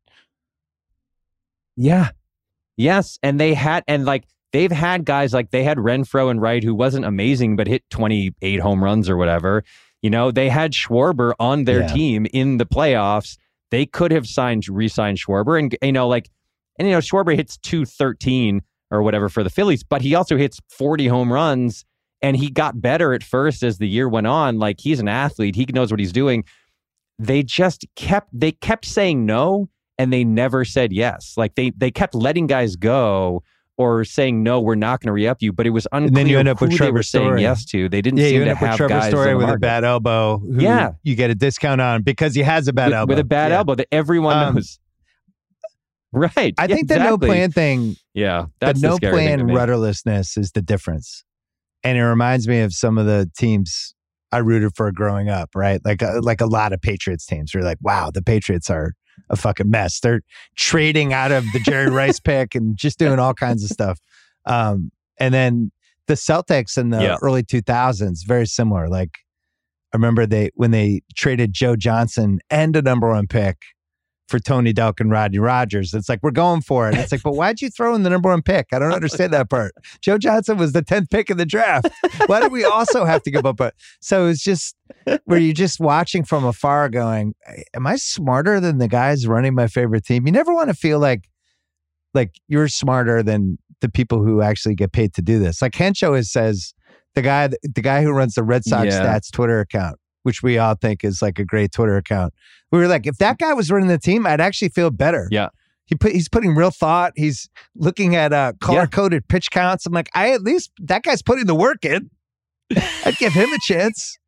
Yeah. Yes. And they had, and like, they've had guys like they had Renfroe and Wright, who wasn't amazing, but hit twenty-eight home runs or whatever. You know, they had Schwarber on their Yeah. team in the playoffs. They could have signed, re-signed Schwarber. And, you know, like, and, you know, Schwarber hits two thirteen or whatever for the Phillies, but he also hits forty home runs, and he got better at first as the year went on. Like, he's an athlete. He knows what he's doing. They just kept, they kept saying no, and they never said yes. Like, they, they kept letting guys go or saying, no, we're not going to re-up you, but it was unclear And then you end up who with they Trevor were saying Story. yes to. They didn't Yeah, seem you end to up with have Trevor guys Story in the with a market. bad elbow. Who Yeah. you get a discount on because he has a bad with, elbow. with a bad Yeah. elbow that everyone Um, knows. Right. I yeah, think the exactly. no plan thing, Yeah. the That's the no scary thing plan to me. rudderlessness is the difference. And it reminds me of some of the teams I rooted for growing up, right? Like, uh, like a lot of Patriots teams. You're like, wow, the Patriots are a fucking mess. They're trading out of the Jerry Rice pick and just doing all kinds of stuff. Um, and then the Celtics in the Yeah. early two thousands, very similar. Like, I remember they when they traded Joe Johnson and a number one pick for Tony Delk and Rodney Rogers. It's like, we're going for it. It's like, but why'd you throw in the number one pick? I don't understand that part. Joe Johnson was the tenth pick in the draft. Why did we also have to give up? A, so it's just where you're just watching from afar going, am I smarter than the guys running my favorite team? You never want to feel like, like you're smarter than the people who actually get paid to do this. Like Henshaw is says, the guy, the guy who runs the Red Sox Yeah. Stats Twitter account, which we all think is like a great Twitter account. We were like, if that guy was running the team, I'd actually feel better. Yeah. He put, he's putting real thought. He's looking at uh, color-coded pitch counts. I'm like, I at least, that guy's putting the work in. I'd give him a chance.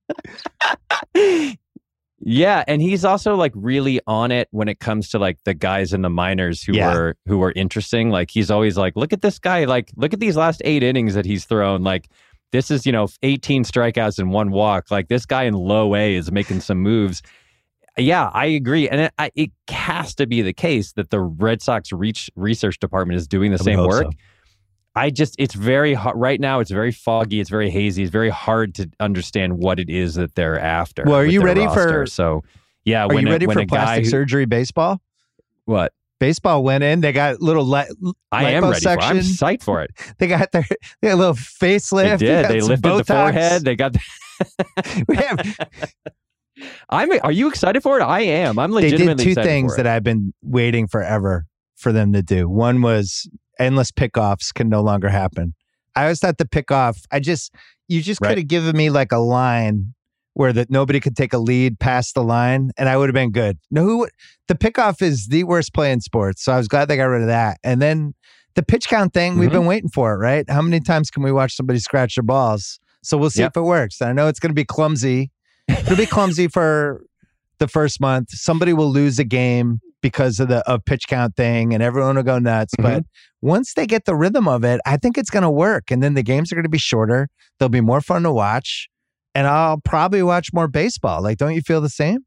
Yeah, and he's also like really on it when it comes to like the guys in the minors who Yeah. were who were interesting. Like he's always like, look at this guy, like look at these last eight innings that he's thrown. Like this is, you know, eighteen strikeouts and one walk. Like this guy in low A is making some moves. Yeah, I agree. And it, I, it has to be the case that the Red Sox reach research department is doing the I would same hope work. so. I just, it's very hard right now. It's very foggy. It's very hazy. It's very hard to understand what it is that they're after. Well, are with you their ready roster. for- So, yeah. Are when you a- ready when for a guy plastic who- surgery baseball? What? Baseball went in. They got little li- I am ready for it. I'm liposuction. psyched for it. They got their they got a little facelift. They did. got They some lifted the Botox. forehead. They got. We have, I'm. Are you excited for it? I am. I'm they legitimately did two excited things for it. that I've been waiting forever for them to do. One was endless pickoffs can no longer happen. I always thought the pickoff, I just, you just Right. could have given me like a line where that nobody could take a lead past the line and I would have been good. No, who would, the pickoff is the worst play in sports. So I was glad they got rid of that. And then the pitch count thing, we've Mhm. been waiting for it, right? How many times can we watch somebody scratch their balls? So we'll see Yep. if it works. And I know it's going to be clumsy. It'll be clumsy for the first month. Somebody will lose a game because of the of pitch count thing and everyone will go nuts. Mhm. But once they get the rhythm of it, I think it's going to work. And then the games are going to be shorter. They'll be more fun to watch. And I'll probably watch more baseball. Like, don't you feel the same?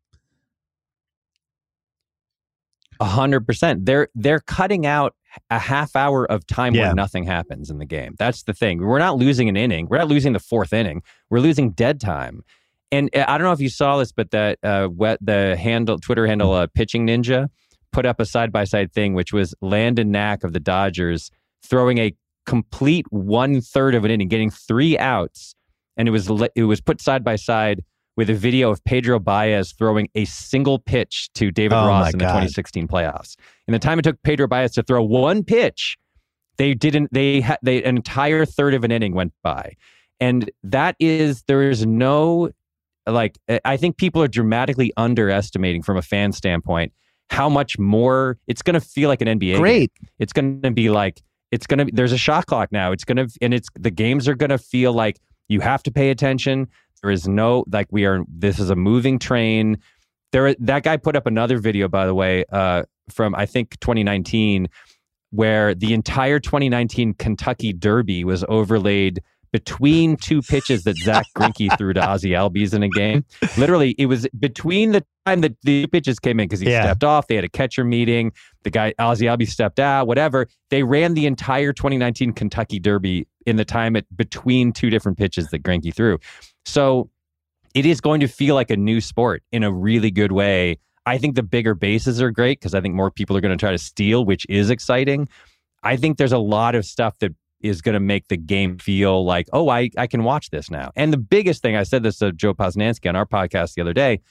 A hundred percent. They're they're cutting out a half hour of time Yeah. where nothing happens in the game. That's the thing. We're not losing an inning. We're not losing the fourth inning. We're losing dead time. And uh, I don't know if you saw this, but that uh, what the handle Twitter handle uh, Pitching Ninja put up a side by side thing, which was Landon Knack of the Dodgers throwing a complete one third of an inning, getting three outs, and it was li- it was put side by side with a video of Pedro Baez throwing a single pitch to David Oh, Ross my in the God. twenty sixteen playoffs. In the time it took Pedro Baez to throw one pitch, they didn't. They had they an entire third of an inning went by, and that is there is no like. I think people are dramatically underestimating from a fan standpoint how much more it's going to feel like an N B A game. Great. It's going to be like it's going to. There's a shot clock now. It's going to and it's the games are going to feel like you have to pay attention. There is no like we are. This is a moving train. There, that guy put up another video, by the way, uh, from I think twenty nineteen, where the entire twenty nineteen Kentucky Derby was overlaid between two pitches that Zach Greinke threw to Ozzie Albies in a game. Literally, it was between the time that the pitches came in because he Yeah. stepped off. They had a catcher meeting. The guy Ozzie Albies stepped out. Whatever. They ran the entire twenty nineteen Kentucky Derby in the time at between two different pitches that Greinke threw. So it is going to feel like a new sport in a really good way. I think the bigger bases are great because I think more people are going to try to steal, which is exciting. I think there's a lot of stuff that is going to make the game feel like, oh, I, I can watch this now. And the biggest thing, I said this to Joe Posnanski on our podcast the other day,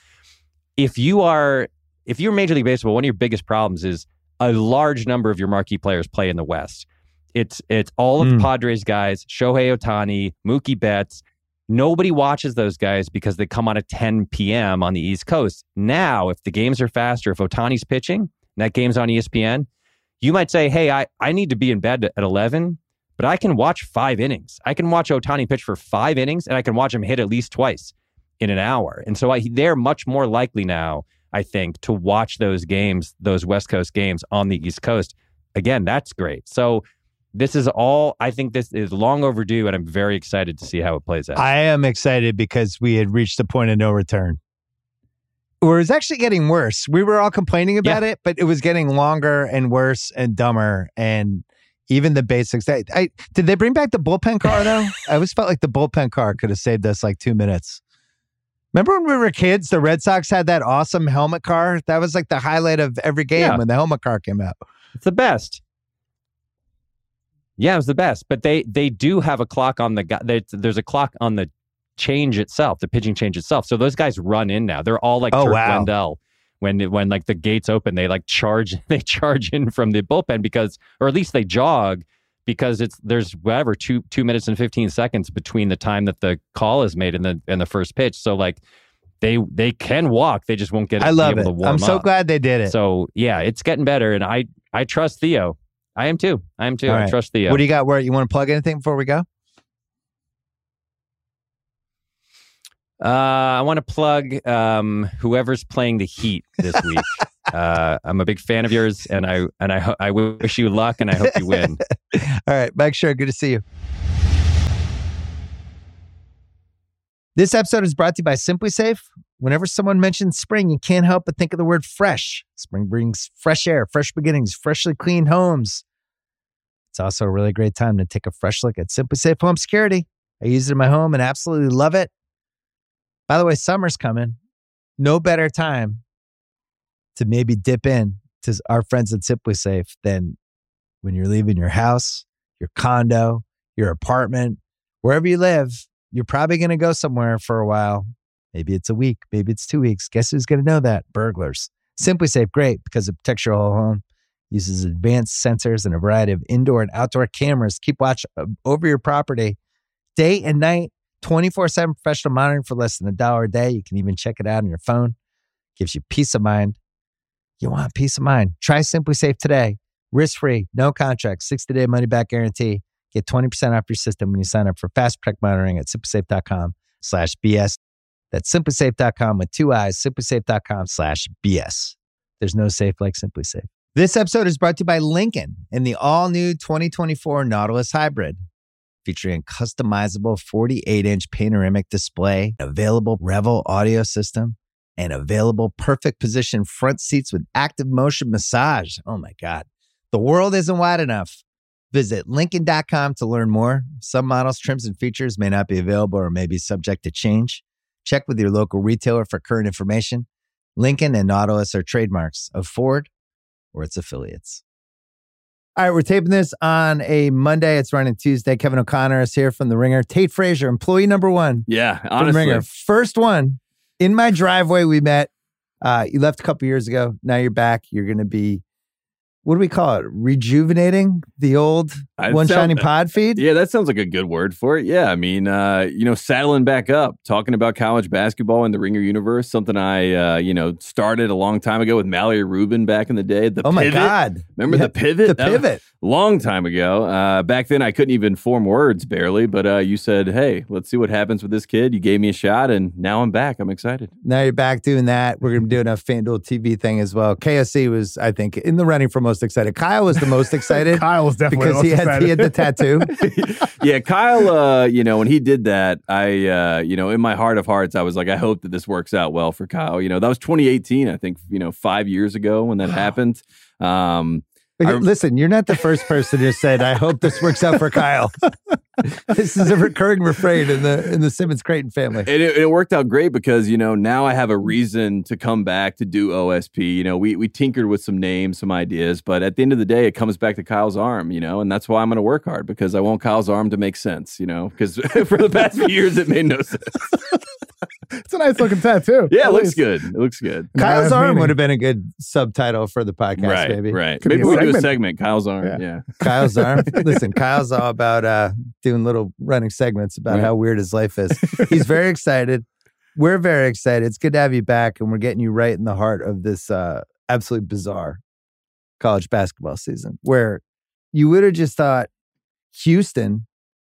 if you are, if you're Major League Baseball, one of your biggest problems is a large number of your marquee players play in the West. It's it's all of Mm. the Padres guys, Shohei Ohtani, Mookie Betts. Nobody watches those guys because they come on at ten p.m. on the East Coast. Now, if the games are faster, if Ohtani's pitching, and that game's on E S P N, you might say, hey, I, I need to be in bed at eleven, but I can watch five innings. I can watch Ohtani pitch for five innings, and I can watch him hit at least twice in an hour. And so I, they're much more likely now, I think, to watch those games, those West Coast games on the East Coast. Again, that's great. So this is all, I think this is long overdue, and I'm very excited to see how it plays out. I am excited because we had reached the point of no return. Where it was actually getting worse. We were all complaining about yeah. it, but it was getting longer and worse and dumber. And even the basics. I, I did they bring back the bullpen car though? I always felt like the bullpen car could have saved us like two minutes. Remember when we were kids, the Red Sox had that awesome helmet car? That was like the highlight of every game yeah. when the helmet car came out. It's the best. Yeah, it was the best. But they they do have a clock on the there's a clock on the change itself, the pitching change itself. So those guys run in now. They're all like oh, Turk wow. Wendell. When when like the gates open, they like charge they charge in from the bullpen because, or at least they jog because it's there's whatever two two minutes and fifteen seconds between the time that the call is made and the and the first pitch. So like they they can walk, they just won't get. I love be able it. To warm I'm so up. glad they did it. So yeah, it's getting better, and I I trust Theo. I am too. I am too. All I right. trust Theo. What do you got? Where you want to plug anything before we go? Uh, I want to plug um, whoever's playing the Heat this week. uh, I'm a big fan of yours, and I and I ho- I wish you luck, and I hope you win. All right, Mike Sure, good to see you. This episode is brought to you by Simply Safe. Whenever someone mentions spring, you can't help but think of the word fresh. Spring brings fresh air, fresh beginnings, freshly cleaned homes. It's also a really great time to take a fresh look at Simply Safe Home Security. I use it in my home and absolutely love it. By the way, summer's coming. No better time to maybe dip in to our friends at Simply Safe than when you're leaving your house, your condo, your apartment, wherever you live. You're probably going to go somewhere for a while. Maybe it's a week. Maybe it's two weeks. Guess who's going to know that? Burglars. Simply Safe, great because it protects your whole home. Uses advanced sensors and a variety of indoor and outdoor cameras. Keep watch over your property day and night. twenty-four seven professional monitoring for less than a dollar a day. You can even check it out on your phone. Gives you peace of mind. You want peace of mind. Try Simply Safe today. Risk-free, no contract, sixty-day money-back guarantee. Get twenty percent off your system when you sign up for Fast Protect monitoring at simplysafe.com slash BS. That's simplysafe dot com with two eyes, simplysafe.com slash BS. There's no safe like Simply Safe. This episode is brought to you by Lincoln and the all-new twenty twenty-four Nautilus Hybrid. Featuring a customizable forty-eight inch panoramic display, available Revel audio system, and available perfect position front seats with active motion massage. Oh my God. The world isn't wide enough. Visit Lincoln dot com to learn more. Some models, trims, and features may not be available or may be subject to change. Check with your local retailer for current information. Lincoln and Nautilus are trademarks of Ford or its affiliates. All right, we're taping this on a Monday. It's running Tuesday. Kevin O'Connor is here from The Ringer. Tate Frazier, employee number one. Yeah, from honestly. Ringer. First one. In my driveway, we met. Uh, you left a couple years ago. Now you're back. You're going to be, what do we call it? Rejuvenating the old I'd One sound- Shining Pod feed? Yeah, that sounds like a good word for it. Yeah, I mean, uh, you know, saddling back up, talking about college basketball in the Ringer universe, something I, uh, you know, started a long time ago with Mallory Rubin back in the day. The oh, pivot. my God. Remember Yeah, the pivot? The That was pivot. a long time ago. Uh, back then, I couldn't even form words barely, but uh, you said, hey, let's see what happens with this kid. You gave me a shot, and now I'm back. I'm excited. Now you're back doing that. We're going to be doing a FanDuel T V thing as well. K S C was, I think, in the running for most excited. Kyle was the most excited. Kyle was definitely because the he most had excited. he had the tattoo. Yeah, Kyle, uh, you know, when he did that, I, uh, you know, in my heart of hearts, I was like, I hope that this works out well for Kyle. You know, that was twenty eighteen, I think, you know, five years ago when that happened. Um, Okay, I- listen, you're not the first person who said, I hope this works out for Kyle. This is a recurring refrain in the in the Simmons Creighton family. And it, it worked out great because, you know, now I have a reason to come back to do O S P. You know, we we tinkered with some names, some ideas, but at the end of the day, it comes back to Kyle's arm, you know, and that's why I'm going to work hard because I want Kyle's arm to make sense, you know, because for the past few years, it made no sense. It's a nice looking tattoo. Yeah, it At looks least. good. It looks good. Kyle's Nice arm meeting. would have been a good subtitle for the podcast, Right, maybe. right. Could Maybe be a we'll do a segment. segment, Kyle's arm. Yeah. Yeah. Kyle's arm. Listen, Kyle's all about uh, doing little running segments about Right. how weird his life is. He's very excited. We're very excited. It's good to have you back, and we're getting you right in the heart of this uh, absolutely bizarre college basketball season where you would have just thought Houston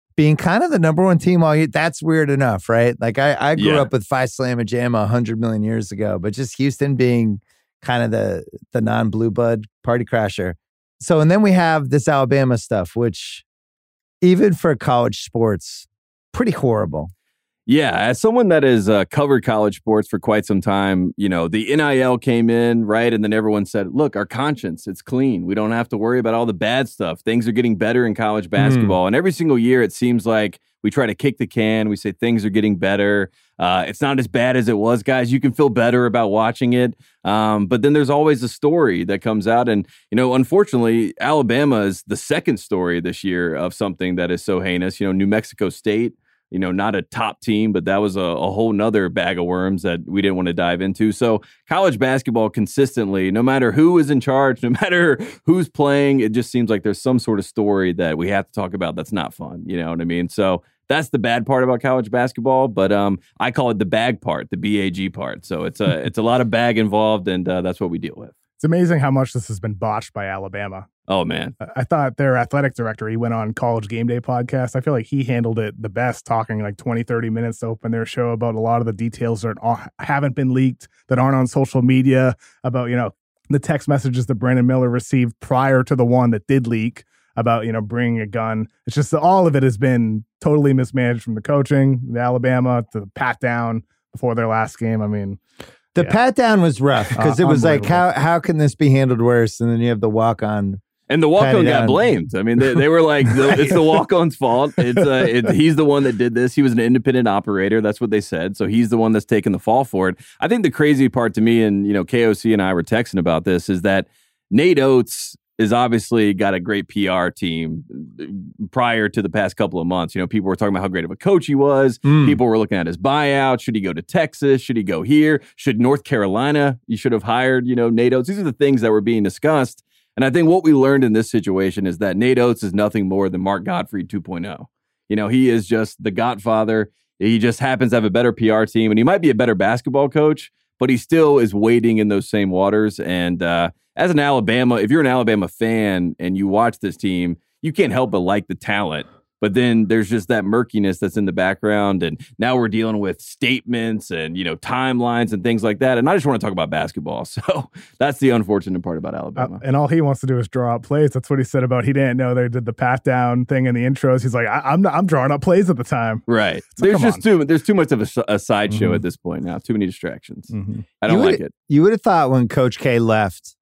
being kind of the number one team all year. That's weird enough, right? Like I, I grew Yeah. up with Phi Slamma Jamma a hundred million years ago, but just Houston being kind of the the non-blue blood party crasher. So, and then we have this Alabama stuff, which even for college sports, pretty horrible. Yeah, as someone that has uh, covered college sports for quite some time, you know, the N I L came in, right? And then everyone said, look, our conscience, it's clean. We don't have to worry about all the bad stuff. Things are getting better in college basketball. Mm. And every single year, it seems like we try to kick the can. We say things are getting better. Uh, it's not as bad as it was, guys. You can feel better about watching it. Um, but then there's always a story that comes out. And, you know, unfortunately, Alabama is the second story this year of something that is so heinous. You know, New Mexico State, you know, not a top team, but that was a, a whole nother bag of worms that we didn't want to dive into. So college basketball consistently, no matter who is in charge, no matter who's playing, it just seems like there's some sort of story that we have to talk about that's not fun. You know what I mean? So that's the bad part about college basketball, but um, I call it the bag part, the B A G part. So it's a, it's a lot of bag involved, and uh, that's what we deal with. It's amazing how much this has been botched by Alabama. Oh, man. I thought their athletic director, he went on College Game Day podcast. I feel like he handled it the best, talking like twenty, thirty minutes to open their show about a lot of the details that haven't been leaked, that aren't on social media, about, you know, the text messages that Brandon Miller received prior to the one that did leak about, you know, bringing a gun. It's just that all of it has been totally mismanaged, from the coaching, the Alabama, to the pat down before their last game. I mean, the yeah. pat down was rough because uh, it was like, how how can this be handled worse? And then you have the walk on. And the walk-on got blamed. I mean, they, they were like, the, it's the walk-on's fault. It's uh, it, he's the one that did this. He was an independent operator. That's what they said. So he's the one that's taking the fall for it. I think the crazy part to me, and you know, K O C and I were texting about this, is that Nate Oates is obviously got a great P R team prior to the past couple of months. You know, people were talking about how great of a coach he was. Mm. People were looking at his buyout. Should he go to Texas? Should he go here? Should North Carolina? You should have hired, you know, Nate Oates. These are the things that were being discussed. And I think what we learned in this situation is that Nate Oates is nothing more than Mark Gottfried two point oh. You know, he is just the Godfather. He just happens to have a better P R team, and he might be a better basketball coach, but he still is wading in those same waters. And uh, as an Alabama, if you're an Alabama fan and you watch this team, you can't help but like the talent. But then there's just that murkiness that's in the background. And now we're dealing with statements and, you know, timelines and things like that. And I just want to talk about basketball. So that's the unfortunate part about Alabama. Uh, and all he wants to do is draw up plays. That's what he said about he didn't know they did the pat down thing in the intros. He's like, I, I'm not, I'm drawing up plays at the time. Right. Like, there's just too there's too much of a, a sideshow mm-hmm. at this point now. Too many distractions. Mm-hmm. I don't like it. You would have thought when Coach K left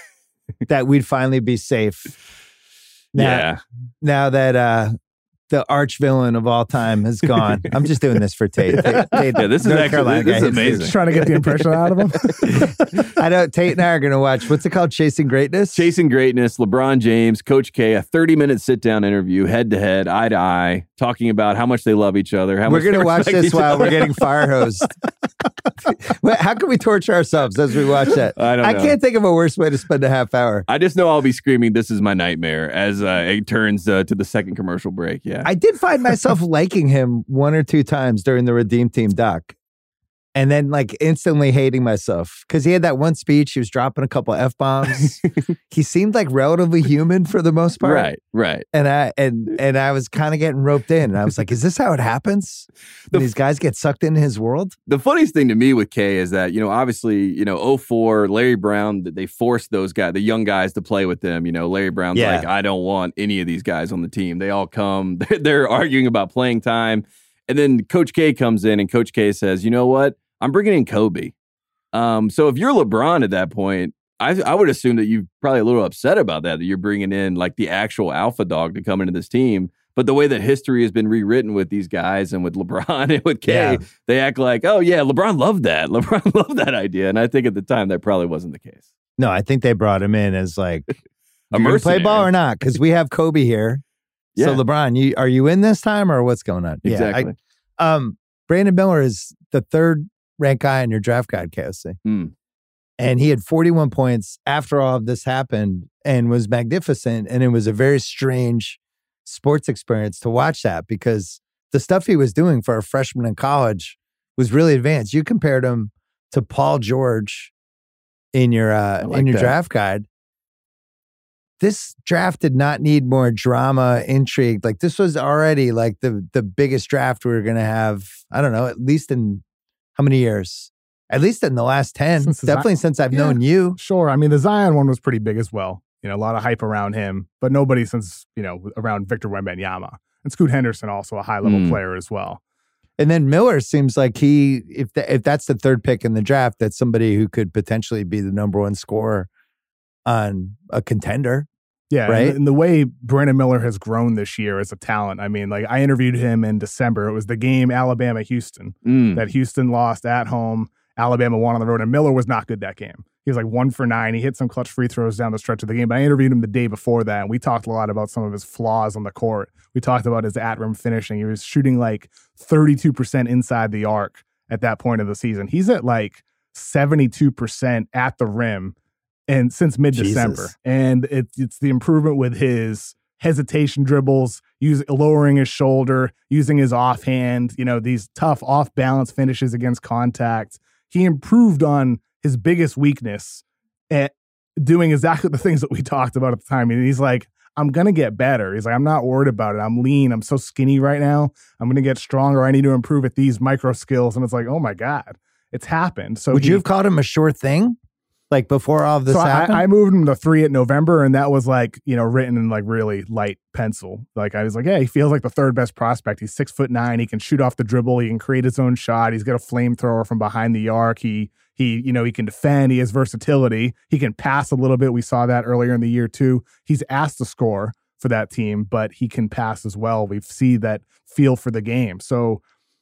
that we'd finally be safe. Now, yeah. Now that uh, the arch villain of all time has gone. I'm just doing this for Tate. Tate, Tate yeah, this is North actually Carolina this guy. is amazing. Just trying to get the impression out of him. I know Tate and I are going to watch. What's it called? Chasing Greatness. Chasing Greatness. LeBron James, Coach K, a thirty minute sit down interview, head to head, eye to eye, talking about how much they love each other. How we're going to watch this while other. we're getting fire hosed. How can we torture ourselves as we watch that? I don't I know. can't think of a worse way to spend a half hour. I just know I'll be screaming, "This is my nightmare," as uh, it turns uh, to the second commercial break. Yeah, I did find myself liking him one or two times during the Redeem Team doc, and then like instantly hating myself because he had that one speech. He was dropping a couple F bombs. He seemed like relatively human for the most part. Right, right. And I and and I was kind of getting roped in, and I was like, "Is this how it happens? The, these guys get sucked into his world?" The funniest thing to me with K is that, you know, obviously, you know, oh four, Larry Brown, they forced those guys, the young guys, to play with them. You know, Larry Brown's Yeah. like, I don't want any of these guys on the team. They all come, they're, they're arguing about playing time. And then Coach K comes in, and Coach K says, you know what? I'm bringing in Kobe. Um, so if you're LeBron at that point, I, I would assume that you're probably a little upset about that, that you're bringing in like the actual alpha dog to come into this team. But the way that history has been rewritten with these guys and with LeBron and with K, Yeah. they act like, oh, yeah, LeBron loved that. LeBron loved that idea. And I think at the time that probably wasn't the case. No, I think they brought him in as like, A "You gonna play mercenary. ball or not?" Because we have Kobe here. Yeah, So LeBron, you are you in this time or what's going on? exactly. Yeah, I, um, Brandon Miller is the third ranked guy in your draft guide, K O C. Hmm. And he had forty-one points after all of this happened and was magnificent. And it was a very strange sports experience to watch that because the stuff he was doing for a freshman in college was really advanced. You compared him to Paul George in your uh, I like in your that. draft guide. this draft did not need more drama, intrigue. Like this was already like the the biggest draft we were going to have. I don't know, at least in how many years? At least in the last ten. Since Definitely Zion, since I've yeah, known you. Sure. I mean, the Zion one was pretty big as well. You know, a lot of hype around him, but nobody since, you know, around Victor Wembanyama. And Scoot Henderson, also a high-level Mm. player as well. And then Miller seems like he, if the, if that's the third pick in the draft, that's somebody who could potentially be the number one scorer on a contender. Yeah, Right? and, and the way Brandon Miller has grown this year as a talent. I mean, like I interviewed him in December. It was the game Alabama-Houston Mm. that Houston lost at home. Alabama won on the road, and Miller was not good that game. He was like one for nine. He hit some clutch free throws down the stretch of the game. But I interviewed him the day before that, and we talked a lot about some of his flaws on the court. We talked about his at-rim finishing. He was shooting like thirty-two percent inside the arc at that point of the season. He's at like seventy-two percent at the rim and since mid-December. Jesus. And it, it's the improvement with his hesitation dribbles, use, lowering his shoulder, using his offhand, you know, these tough off-balance finishes against contact. He improved on his biggest weakness at doing exactly the things that we talked about at the time. And he's like, I'm going to get better. He's like, I'm not worried about it. I'm lean. I'm so skinny right now. I'm going to get stronger. I need to improve at these micro skills. And it's like, oh my God, it's happened. So Would he, you have called him a sure thing? Like before all of this so happened? I, I moved him to three in November, and that was like, you know, written in like really light pencil. Like I was like, yeah, he feels like the third best prospect. He's six foot nine. He can shoot off the dribble. He can create his own shot. He's got a flamethrower from behind the arc. He he, you know, he can defend. He has versatility. He can pass a little bit. We saw that earlier in the year too. He's asked to score for that team, but he can pass as well. We see that feel for the game. So,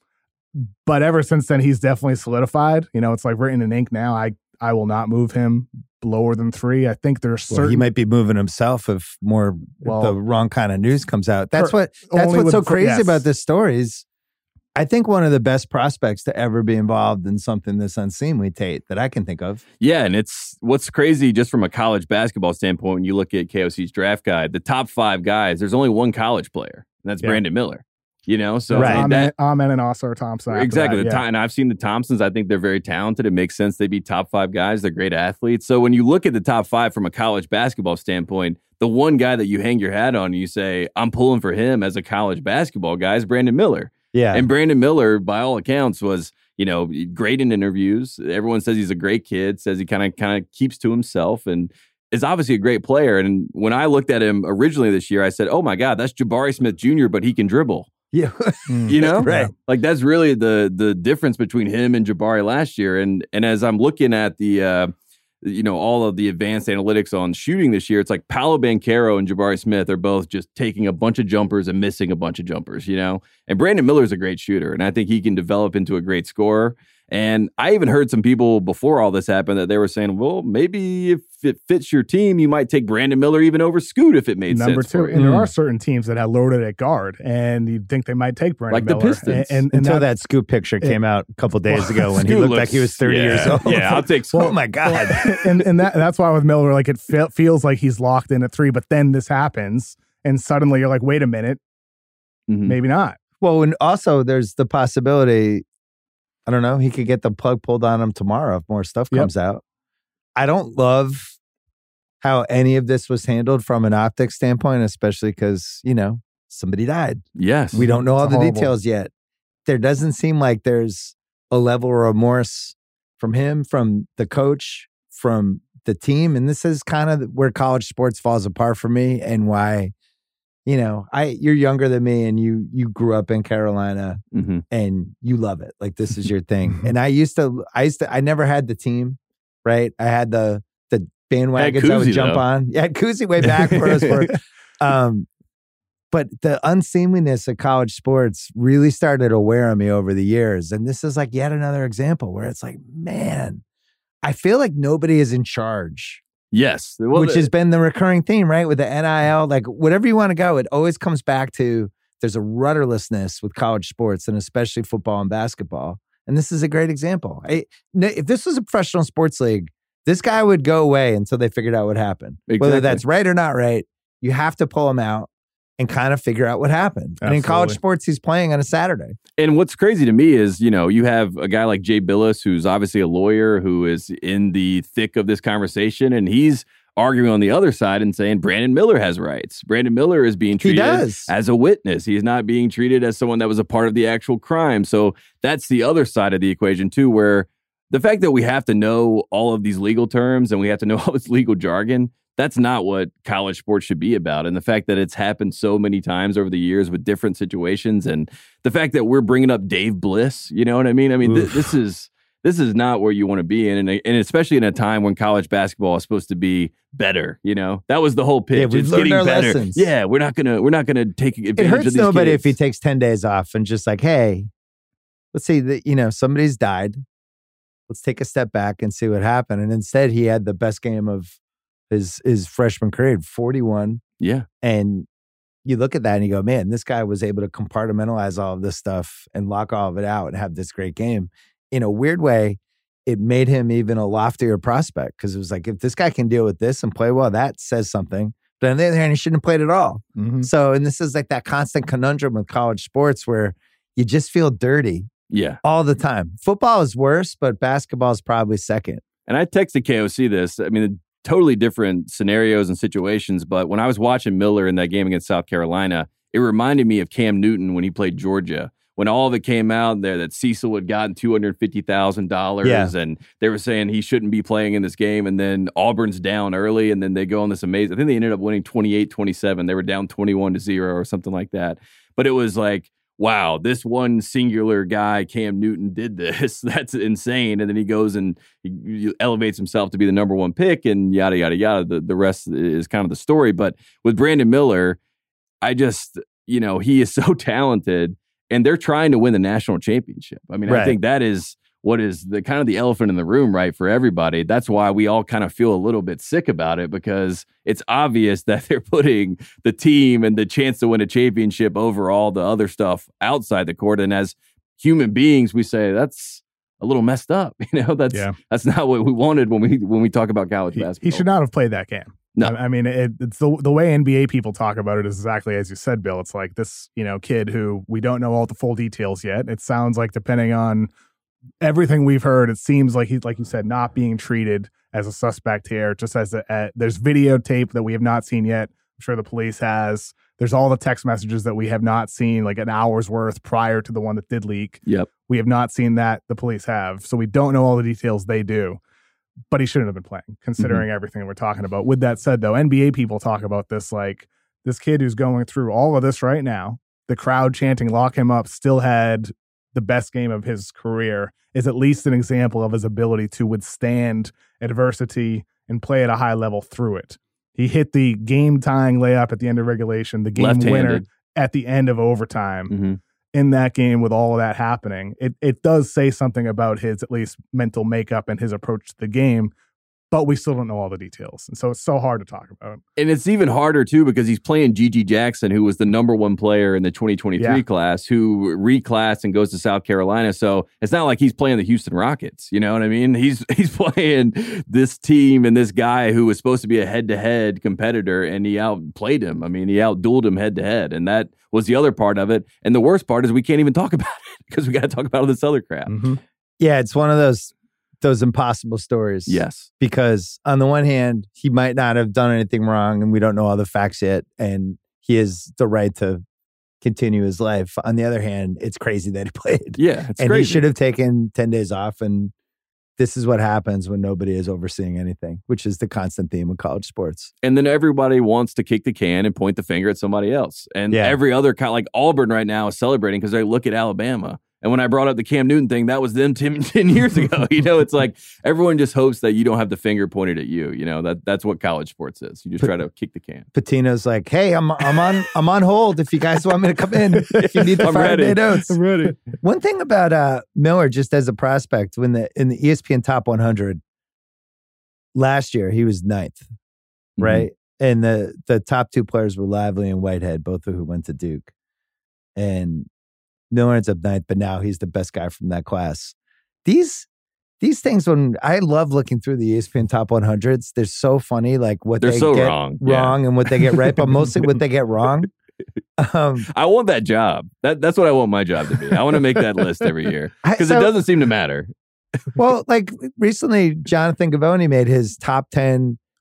but ever since then, he's definitely solidified. You know, it's like written in ink now. I I will not move him lower than three. I think there's certain. Well, he might be moving himself if more Well, if the wrong kind of news comes out. That's for- what that's only what's with- so for- crazy yes. about this story is I think one of the best prospects to ever be involved in something this unseemly, Tate, that I can think of. Yeah, and it's what's crazy just from a college basketball standpoint. When you look at K O C's draft guide, the top five guys, there's only one college player, and that's Yeah. Brandon Miller. You know, so Right. I mean, Amen, that, Amen and Oscar Thompson. after exactly that, the yeah. time. And I've seen the Thompsons. I think they're very talented. It makes sense they'd be top five guys. They're great athletes. So when you look at the top five from a college basketball standpoint, the one guy that you hang your hat on, and you say, I'm pulling for him as a college basketball guy is Brandon Miller. Yeah. And Brandon Miller, by all accounts, was, you know, great in interviews. Everyone says he's a great kid, says he kind of kind of keeps to himself and is obviously a great player. And when I looked at him originally this year, I said, oh my God, that's Jabari Smith Junior, but he can dribble. yeah. Mm. You know? Right. Like that's really the the difference between him and Jabari last year. And and as I'm looking at the uh you know, all of the advanced analytics on shooting this year, it's like Paolo Banchero and Jabari Smith are both just taking a bunch of jumpers and missing a bunch of jumpers, you know? And Brandon Miller's a great shooter, and I think he can develop into a great scorer. And I even heard some people before all this happened that they were saying, well, maybe if it fits your team, you might take Brandon Miller even over Scoot if it made Number sense. two, for you. and there Mm. are certain teams that have loaded at guard, and you'd think they might take Brandon Like the Miller. Pistons. And, and, and Until that, that Scoop picture came out a couple days Well, ago when he Scoot looked like looks- he was thirty yeah, years old. Yeah, I'll take Scoot. Oh my God. and and that that's why with Miller, like it fe- feels like he's locked in at three, but then this happens, and suddenly you're like, wait a minute, Mhm. maybe not. Well, and also there's the possibility, I don't know, he could get the plug pulled on him tomorrow if more stuff Yep. comes out. I don't love how any of this was handled from an optics standpoint, especially because, you know, somebody died. Yes. We don't know all It's the horrible. details yet. There doesn't seem like there's a level of remorse from him, from the coach, from the team. And this is kind of where college sports falls apart for me and why, you know, I you're younger than me and you you grew up in Carolina Mhm. and you love it. Like this is your thing. And I used to I used to I never had the team, right? I had the the bandwagons I would Kuzi, jump though. on. Yeah, Kuzi way back for us were um but the unseemliness of college sports really started to wear on me over the years. And this is like yet another example where it's like, man, I feel like nobody is in charge, Yes. Well, which the- has been the recurring theme, right? With the N I L, like whatever you want to go, it always comes back to there's a rudderlessness with college sports and especially football and basketball. And this is a great example. I, if this was a professional sports league, this guy would go away until they figured out what happened. Whether Exactly. that's right or not right, you have to pull him out and kind of figure out what happened. And in college Absolutely. sports, he's playing on a Saturday. And what's crazy to me is, you know, you have a guy like Jay Billis, who's obviously a lawyer who is in the thick of this conversation, and he's arguing on the other side and saying Brandon Miller has rights. Brandon Miller is being treated as a witness. He's not being treated as someone that was a part of the actual crime. So that's the other side of the equation too, where the fact that we have to know all of these legal terms and we have to know all this legal jargon, that's not what college sports should be about. And the fact that it's happened so many times over the years with different situations, and the fact that we're bringing up Dave Bliss, you know what I mean? I mean, th- this is this is not where you want to be in, and, and especially in a time when college basketball is supposed to be better. You know, that was the whole pitch. Yeah, we've it's learned getting our better. lessons. Yeah, we're not gonna we're not gonna take advantage It of hurts these nobody kids. if he takes ten days off and just like, hey, let's see that, you know, somebody's died. Let's take a step back and see what happened. And instead, he had the best game of his his freshman career, forty-one. Yeah. And you look at that and you go, man, this guy was able to compartmentalize all of this stuff and lock all of it out and have this great game. In a weird way, it made him even a loftier prospect, because it was like, if this guy can deal with this and play well, that says something. But on the other hand, he shouldn't have played at all. Mm-hmm. So, and this is like that constant conundrum with college sports where you just feel dirty Yeah. all the time. Football is worse, but basketball is probably second. And I texted K O C this. I mean, totally different scenarios and situations. But when I was watching Miller in that game against South Carolina, it reminded me of Cam Newton when he played Georgia. When all of it came out there that Cecil had gotten two hundred fifty thousand dollars Yeah. and they were saying he shouldn't be playing in this game. And then Auburn's down early and then they go on this amazing, I think they ended up winning twenty-eight twenty-seven. They were down twenty-one to zero or something like that. But it was like, wow, this one singular guy, Cam Newton, did this. That's insane. And then he goes and he, he elevates himself to be the number one pick and yada, yada, yada. The, the rest is kind of the story. But with Brandon Miller, I just, you know, he is so talented and they're trying to win the national championship. I mean, Right. I think that is what is the kind of the elephant in the room, right, for everybody. That's why we all kind of feel a little bit sick about it, because it's obvious that they're putting the team and the chance to win a championship over all the other stuff outside the court. And as human beings, we say that's a little messed up. You know, that's Yeah. that's not what we wanted when we when we talk about college He, basketball. he should not have played that game. No. I, I mean, it, it's the the way N B A people talk about it is exactly as you said, Bill. It's like this, you know, kid who we don't know all the full details yet. It sounds like, depending on everything we've heard, it seems like he's, like you said, not being treated as a suspect here. Just as a, a, there's videotape that we have not seen yet. I'm sure the police has. There's all the text messages that we have not seen, like an hour's worth prior to the one that did leak. Yep. We have not seen that. The police have. So we don't know all the details. They do. But he shouldn't have been playing, considering Mm-hmm. everything we're talking about. With that said, though, N B A people talk about this like this kid who's going through all of this right now, the crowd chanting, lock him up, still had the best game of his career, is at least an example of his ability to withstand adversity and play at a high level through it. He hit the game-tying layup at the end of regulation, the game Left-handed. winner at the end of overtime. Mm-hmm. In that game, with all of that happening, it it does say something about his at least mental makeup and his approach to the game, but we still don't know all the details. And so it's so hard to talk about. And it's even harder, too, because he's playing Gigi Jackson, who was the number one player in the twenty twenty-three Yeah. class, who reclassed and goes to South Carolina. So it's not like he's playing the Houston Rockets. You know what I mean? He's he's playing this team and this guy who was supposed to be a head-to-head competitor, and he outplayed him. I mean, he outdueled him head-to-head. And that was the other part of it. And the worst part is we can't even talk about it because we got to talk about all this other crap. Mm-hmm. Yeah, it's one of those those impossible stories. Yes. Because on the one hand, he might not have done anything wrong and we don't know all the facts yet, and he has the right to continue his life. On the other hand, it's crazy that he played. Yeah, it's and crazy. he should have taken ten days off, and this is what happens when nobody is overseeing anything, which is the constant theme of college sports. And then everybody wants to kick the can and point the finger at somebody else. And Yeah. every other kind, like Auburn right now is celebrating because they look at Alabama. And when I brought up the Cam Newton thing, that was them ten, ten years ago. You know, it's like everyone just hopes that you don't have the finger pointed at you. You know, that that's what college sports is. You just But- try to kick the can. Patino's like, hey, I'm I'm on I'm on hold if you guys want me to come in. If you need the I'm five ready. day notes. I'm ready. One thing about uh, Miller, just as a prospect, when the in the E S P N Top one hundred last year, he was ninth, right? And the the top two players were Lively and Whitehead, both of who went to Duke. And Miller ends up ninth, but now he's the best guy from that class. These these things, when I love looking through the E S P N Top one hundreds, they're so funny, like what They're they so get wrong. Yeah. wrong and what they get right, but mostly what they get wrong. Um, I want that job. That that's what I want my job to be. I want to make that list every year I- because so- it doesn't seem to matter. Well, like recently, Jonathan Gavoni made his top ten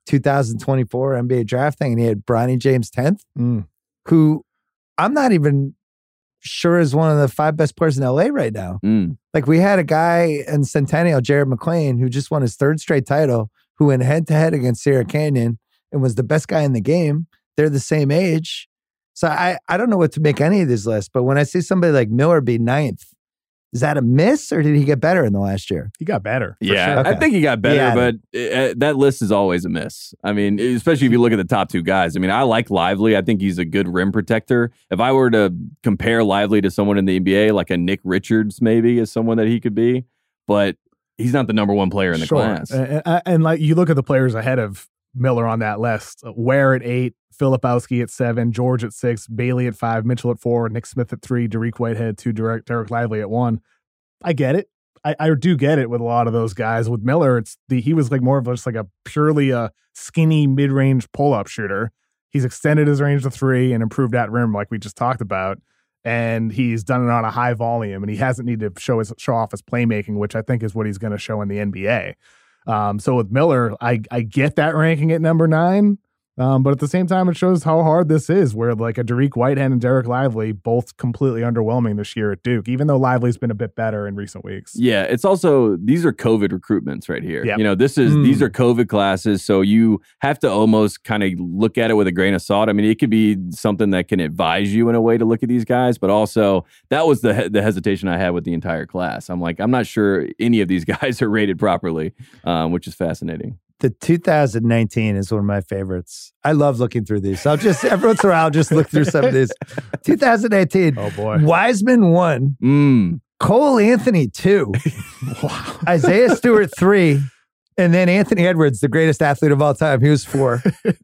two thousand twenty-four N B A draft thing, and he had Bronny James tenth, Mm. who I'm not even sure is one of the five best players in L A right now. Mm. Like we had a guy in Centennial, Jared McClain, who just won his third straight title, who went head to head against Sierra Canyon and was the best guy in the game. They're the same age. So I, I don't know what to make any of these lists, but when I see somebody like Miller be ninth, is that a miss or did he get better in the last year? He got better. for Yeah, sure. Okay. I think he got better, Yeah. but uh, that list is always a miss. I mean, especially if you look at the top two guys. I mean, I like Lively. I think he's a good rim protector. If I were to compare Lively to someone in the N B A, like a Nick Richards maybe is someone that he could be, but he's not the number one player in the Sure. class. And, and, and like you look at the players ahead of Miller on that list: Ware at eight, Filipowski at seven, George at six, Bailey at five, Mitchell at four, Nick Smith at three, Dariq Whitehead two, Derek, Derek Lively at one. I get it. I, I do get it with a lot of those guys. With Miller, it's the he was like more of just like a purely a skinny mid range pull up shooter. He's extended his range to three and improved that rim, like we just talked about. And he's done it on a high volume, and he hasn't needed to show his show off his playmaking, which I think is what he's going to show in the N B A. Um, so with Miller, I I get that ranking at number nine, um, but at the same time, it shows how hard this is. Where like a Dariq Whitehead and Derek Lively both completely underwhelming this year at Duke, even though Lively's been a bit better in recent weeks. Yeah, it's also these are COVID recruitments right here. Yep. You know, this is Mm. these are COVID classes, so you have to almost kind of look at it with a grain of salt. I mean, it could be something that can advise you in a way to look at these guys, but also that was the he- the hesitation I had with the entire class. I'm like, I'm not sure any of these guys are rated properly, um, which is fascinating. The two thousand nineteen is one of my favorites. I love looking through these. So I'll just, every once in a while, I'll just look through some of these. two thousand eighteen, Oh boy. Wiseman one, Mm. Cole Anthony two, Wow. Isaiah Stewart three, and then Anthony Edwards, the greatest athlete of all time. He was four.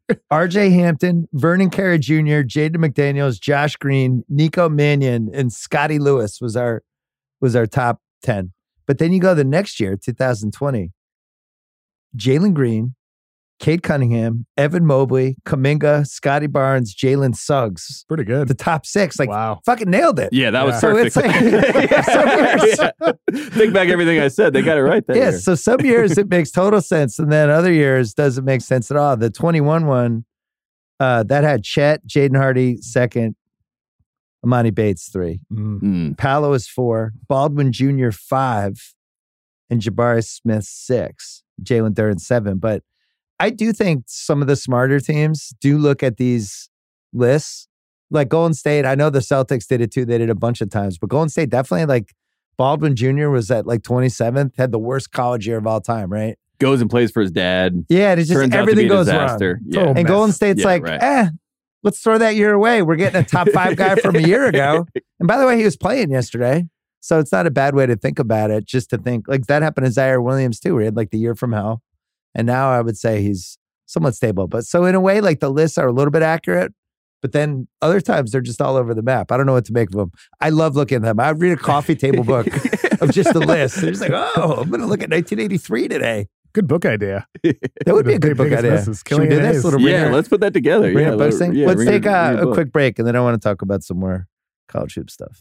R J Hampton, Vernon Carey Junior, Jaden McDaniels, Josh Green, Nico Mannion, and Scotty Lewis was our was our top ten. But then you go the next year, two thousand twenty. Jalen Green, Cade Cunningham, Evan Mobley, Kuminga, Scotty Barnes, Jalen Suggs. Pretty good. The top six, like wow. fucking nailed it. Yeah, that was Yeah. So perfect. it's like- some years- Yeah. Think back everything I said. They got it right there. Yes. So some years it makes total sense, and then other years doesn't make sense at all. The twenty-one one, uh, that had Chet, Jaden Hardy second, Amani Bates three, Mm. Mm. Paolo is four, Baldwin Junior five, and Jabari Smith six, Jalen third and seven. But I do think some of the smarter teams do look at these lists, like Golden State. I know the Celtics did it too; they did it a bunch of times, but Golden State definitely, like Baldwin Junior was at like twenty-seventh, had the worst college year of all time, right? Goes and plays for his dad. Yeah, it's just Turns out to everything be a goes disaster. wrong. Yeah. Total And mess. Golden State's Yeah, like, right. eh, let's throw that year away. We're getting a top five guy from a year ago. And by the way, he was playing yesterday. So it's not a bad way to think about it, just to think like that happened to Zaire Williams too, where he had like the year from hell. And now I would say he's somewhat stable. But so in a way, like the lists are a little bit accurate, but then other times they're just all over the map. I don't know what to make of them. I love looking at them. I read a coffee table book of just the list. They're just like, oh, I'm going to look at nineteen eighty-three today. Good book idea. That would be a The good book biggest idea. misses, Should we Killian do this? Hayes. Little Yeah, ringer- let's put that together. ringer Yeah, let- posting? yeah, Let's ringer- take a, ringer a book. quick break, and then I want to talk about some more college hoop stuff.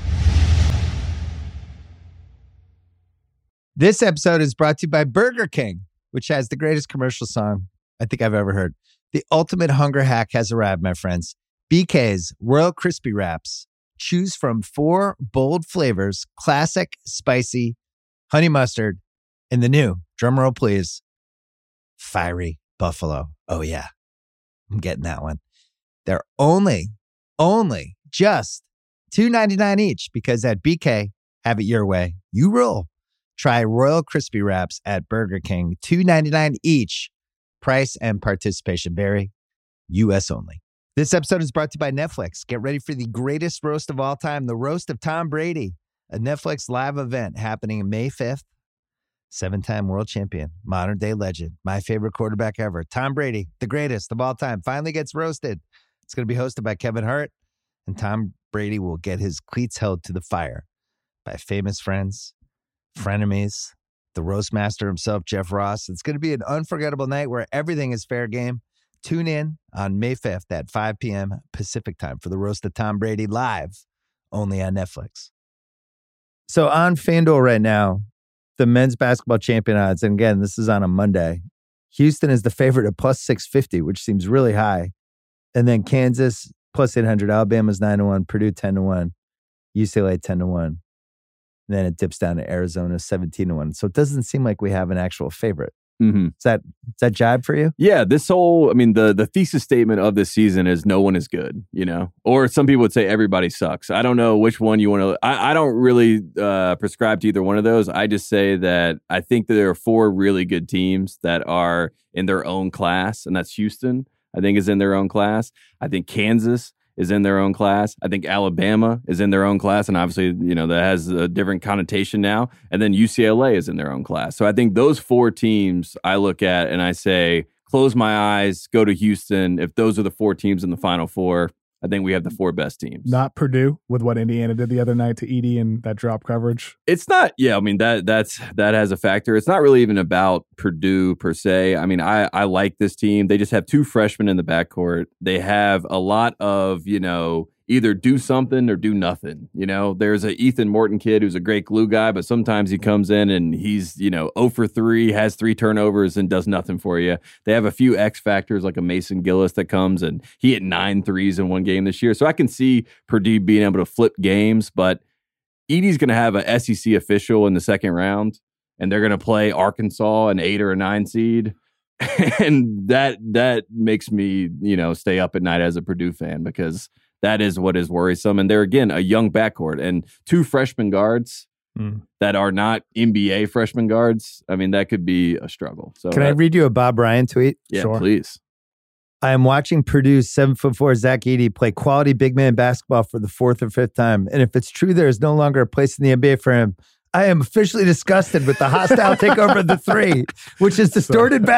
This episode is brought to you by Burger King, which has the greatest commercial song I think I've ever heard. The ultimate hunger hack has arrived, my friends. B K's Royal Crispy Wraps. Choose from four bold flavors: classic, spicy, honey mustard, and the new, drumroll please, fiery buffalo. Oh yeah, I'm getting that one. They're only, only just two ninety-nine each, because at B K, have it your way. You rule. Try Royal Crispy Wraps at Burger King. two ninety-nine each. Price and participation vary. U S only. This episode is brought to you by Netflix. Get ready for the greatest roast of all time, the roast of Tom Brady, a Netflix live event happening May fifth. Seven-time world champion, modern-day legend, my favorite quarterback ever, Tom Brady, the greatest of all time, finally gets roasted. It's going to be hosted by Kevin Hart, and Tom Brady will get his cleats held to the fire by famous friends, frenemies, the roast master himself, Jeff Ross. It's going to be an unforgettable night where everything is fair game. Tune in on May fifth at five p.m. Pacific time for the roast of Tom Brady live, only on Netflix. So on FanDuel right now, the men's basketball champion odds, and again, this is on a Monday. Houston is the favorite at plus six fifty, which seems really high. And then Kansas plus eight hundred, Alabama's nine to one, Purdue ten to one, U C L A ten to one. And then it dips down to Arizona seventeen to one. So it doesn't seem like we have an actual favorite. Mm-hmm. Is that is that jibe for you? Yeah, this whole, I mean, the the thesis statement of this season is no one is good, you know? Or some people would say everybody sucks. I don't know which one you want to, I, I don't really uh, prescribe to either one of those. I just say that I think that there are four really good teams that are in their own class, and that's Houston, I think is in their own class. I think Kansas is in their own class. I think Alabama is in their own class, and obviously, you know, that has a different connotation now. And then U C L A is in their own class. So I think those four teams I look at and I say, close my eyes, go to Houston. If those are the four teams in the Final Four, I think we have the four best teams. Not Purdue with what Indiana did the other night to Edey and that drop coverage. It's not, yeah, I mean, that that's that has a factor. It's not really even about Purdue per se. I mean, I, I like this team. They just have two freshmen in the backcourt. They have a lot of, you know, either do something or do nothing. You know, there's a Ethan Morton kid who's a great glue guy, but sometimes he comes in and he's, you know, zero for three, has three turnovers and does nothing for you. They have a few X factors like a Mason Gillis that comes and he hit nine threes in one game this year. So I can see Purdue being able to flip games, but Edey's going to have an S E C official in the second round and they're going to play Arkansas, an eight or a nine seed. And that that makes me, you know, stay up at night as a Purdue fan because that is what is worrisome. And they're, again, a young backcourt and two freshman guards mm. that are not N B A freshman guards. I mean, that could be a struggle. So Can uh, I read you a Bob Ryan tweet? Yeah, sure. Please. I am watching Purdue's seven foot four Zach Edey play quality big man basketball for the fourth or fifth time. And if it's true there is no longer a place in the N B A for him, I am officially disgusted with the hostile takeover of the three, which is distorted so,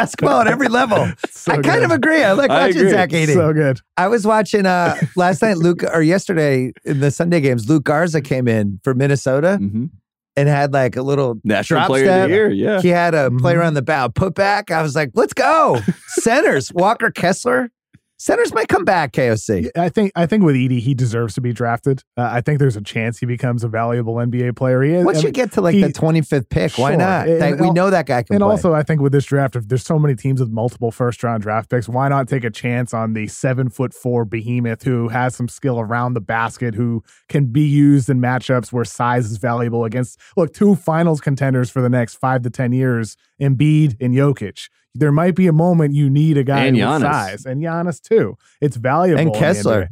I kind good. of agree. I like I watching agree. Zach Edey. So good. I was watching uh, last night, Luke, or yesterday in the Sunday games, Luke Garza came in for Minnesota Mm-hmm. and had like a little National drop Player step. of the Year. Yeah. He had a Mhm. player on the bow put back. I was like, let's go. Centers, Walker Kessler. Centers might come back, K O C. I think I think with Edey, he deserves to be drafted. Uh, I think there's a chance he becomes a valuable N B A player. He is. Once I you mean, get to like he- the twenty-fifth pick, why Sure. not? And- Like, and we al- know that guy can And play. also, I think with this draft, if there's so many teams with multiple first round draft picks, why not take a chance on the seven foot four behemoth who has some skill around the basket, who can be used in matchups where size is valuable against, look, two finals contenders for the next five to ten years, Embiid and Jokic. There might be a moment you need a guy And with Giannis. size, and Giannis too. It's valuable. And in the Kessler.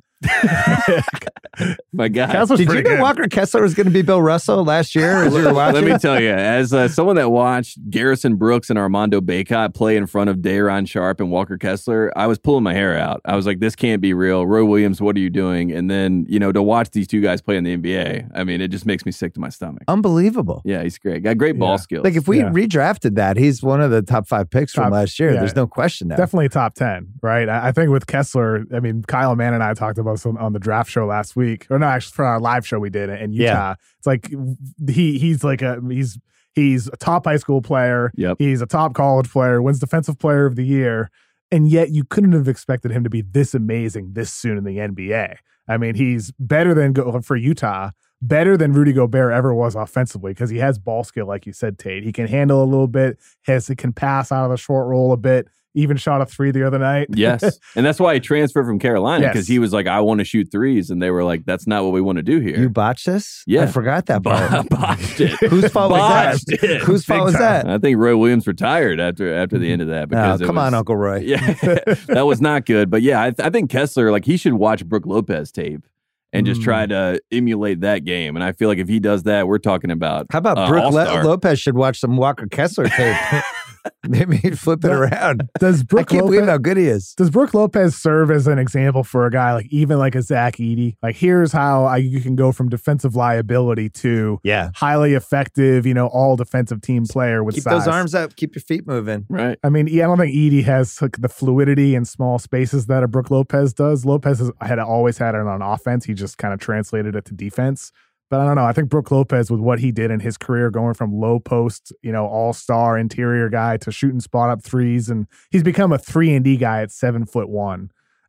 N B A. My God. Kessler's Did you pretty know good. Walker Kessler was going to be Bill Russell last year as you were watching? Let me tell you, as uh, someone that watched Garrison Brooks and Armando Bacot play in front of Day'Ron Sharp and Walker Kessler, I was pulling my hair out. I was like, this can't be real. Roy Williams, what are you doing? And then, you know, to watch these two guys play in the N B A, I mean, it just makes me sick to my stomach. Unbelievable. Yeah, he's great. Got great ball Yeah. skills. Like if we Yeah. redrafted that, he's one of the top five picks Top- from last year. yeah. There's no question now. Definitely top ten, right? I, I think with Kessler, I mean, Kyle Mann and I talked about some on the draft show last week, or no, actually for our live show we did in Utah. Yeah. It's like he he's like a he's he's a top high school player. Yep. He's a top college player, wins defensive player of the year, and yet you couldn't have expected him to be this amazing this soon in the N B A. I mean, he's better than go for Utah. Better than Rudy Gobert ever was offensively because he has ball skill, like you said, Tate. He can handle a little bit. Has he can pass out of the short roll a bit. Even shot a three the other night. Yes. And that's why he transferred from Carolina because Yes. he was like, I want to shoot threes. And they were like, that's not what we want to do here. You botched this? Yeah. I forgot that part. Botched it. Whose fault was Botched that? it. Whose fault Big was time. that? I think Roy Williams retired after after the end of that. Oh, Because it come was- on, Uncle Roy. Yeah, that was not good. But yeah, I, I think Kessler, like he should watch Brooke Lopez tape and just Mm. try to emulate that game. And I feel like if he does that, we're talking about How about uh, Brooke Le- all-star. Lopez should watch some Walker Kessler tape? Maybe he'd flip it Yeah. around. Does I Brooke can't Lopez, believe how good he is. Does Brooke Lopez serve as an example for a guy like even like a Zach Edey? Like here's how I, you can go from defensive liability to Yeah. highly effective, you know, all defensive team player with Keep size. those arms up. Keep your feet moving. Right. I mean, yeah, I don't think Edey has like, the fluidity in small spaces that a Brooke Lopez does. Lopez has, had always had it on offense. He just kind of translated it to defense. But I don't know. I think Brooke Lopez, with what he did in his career, going from low post, you know, all-star interior guy to shooting spot up threes, and he's become a three and D guy at seven foot one.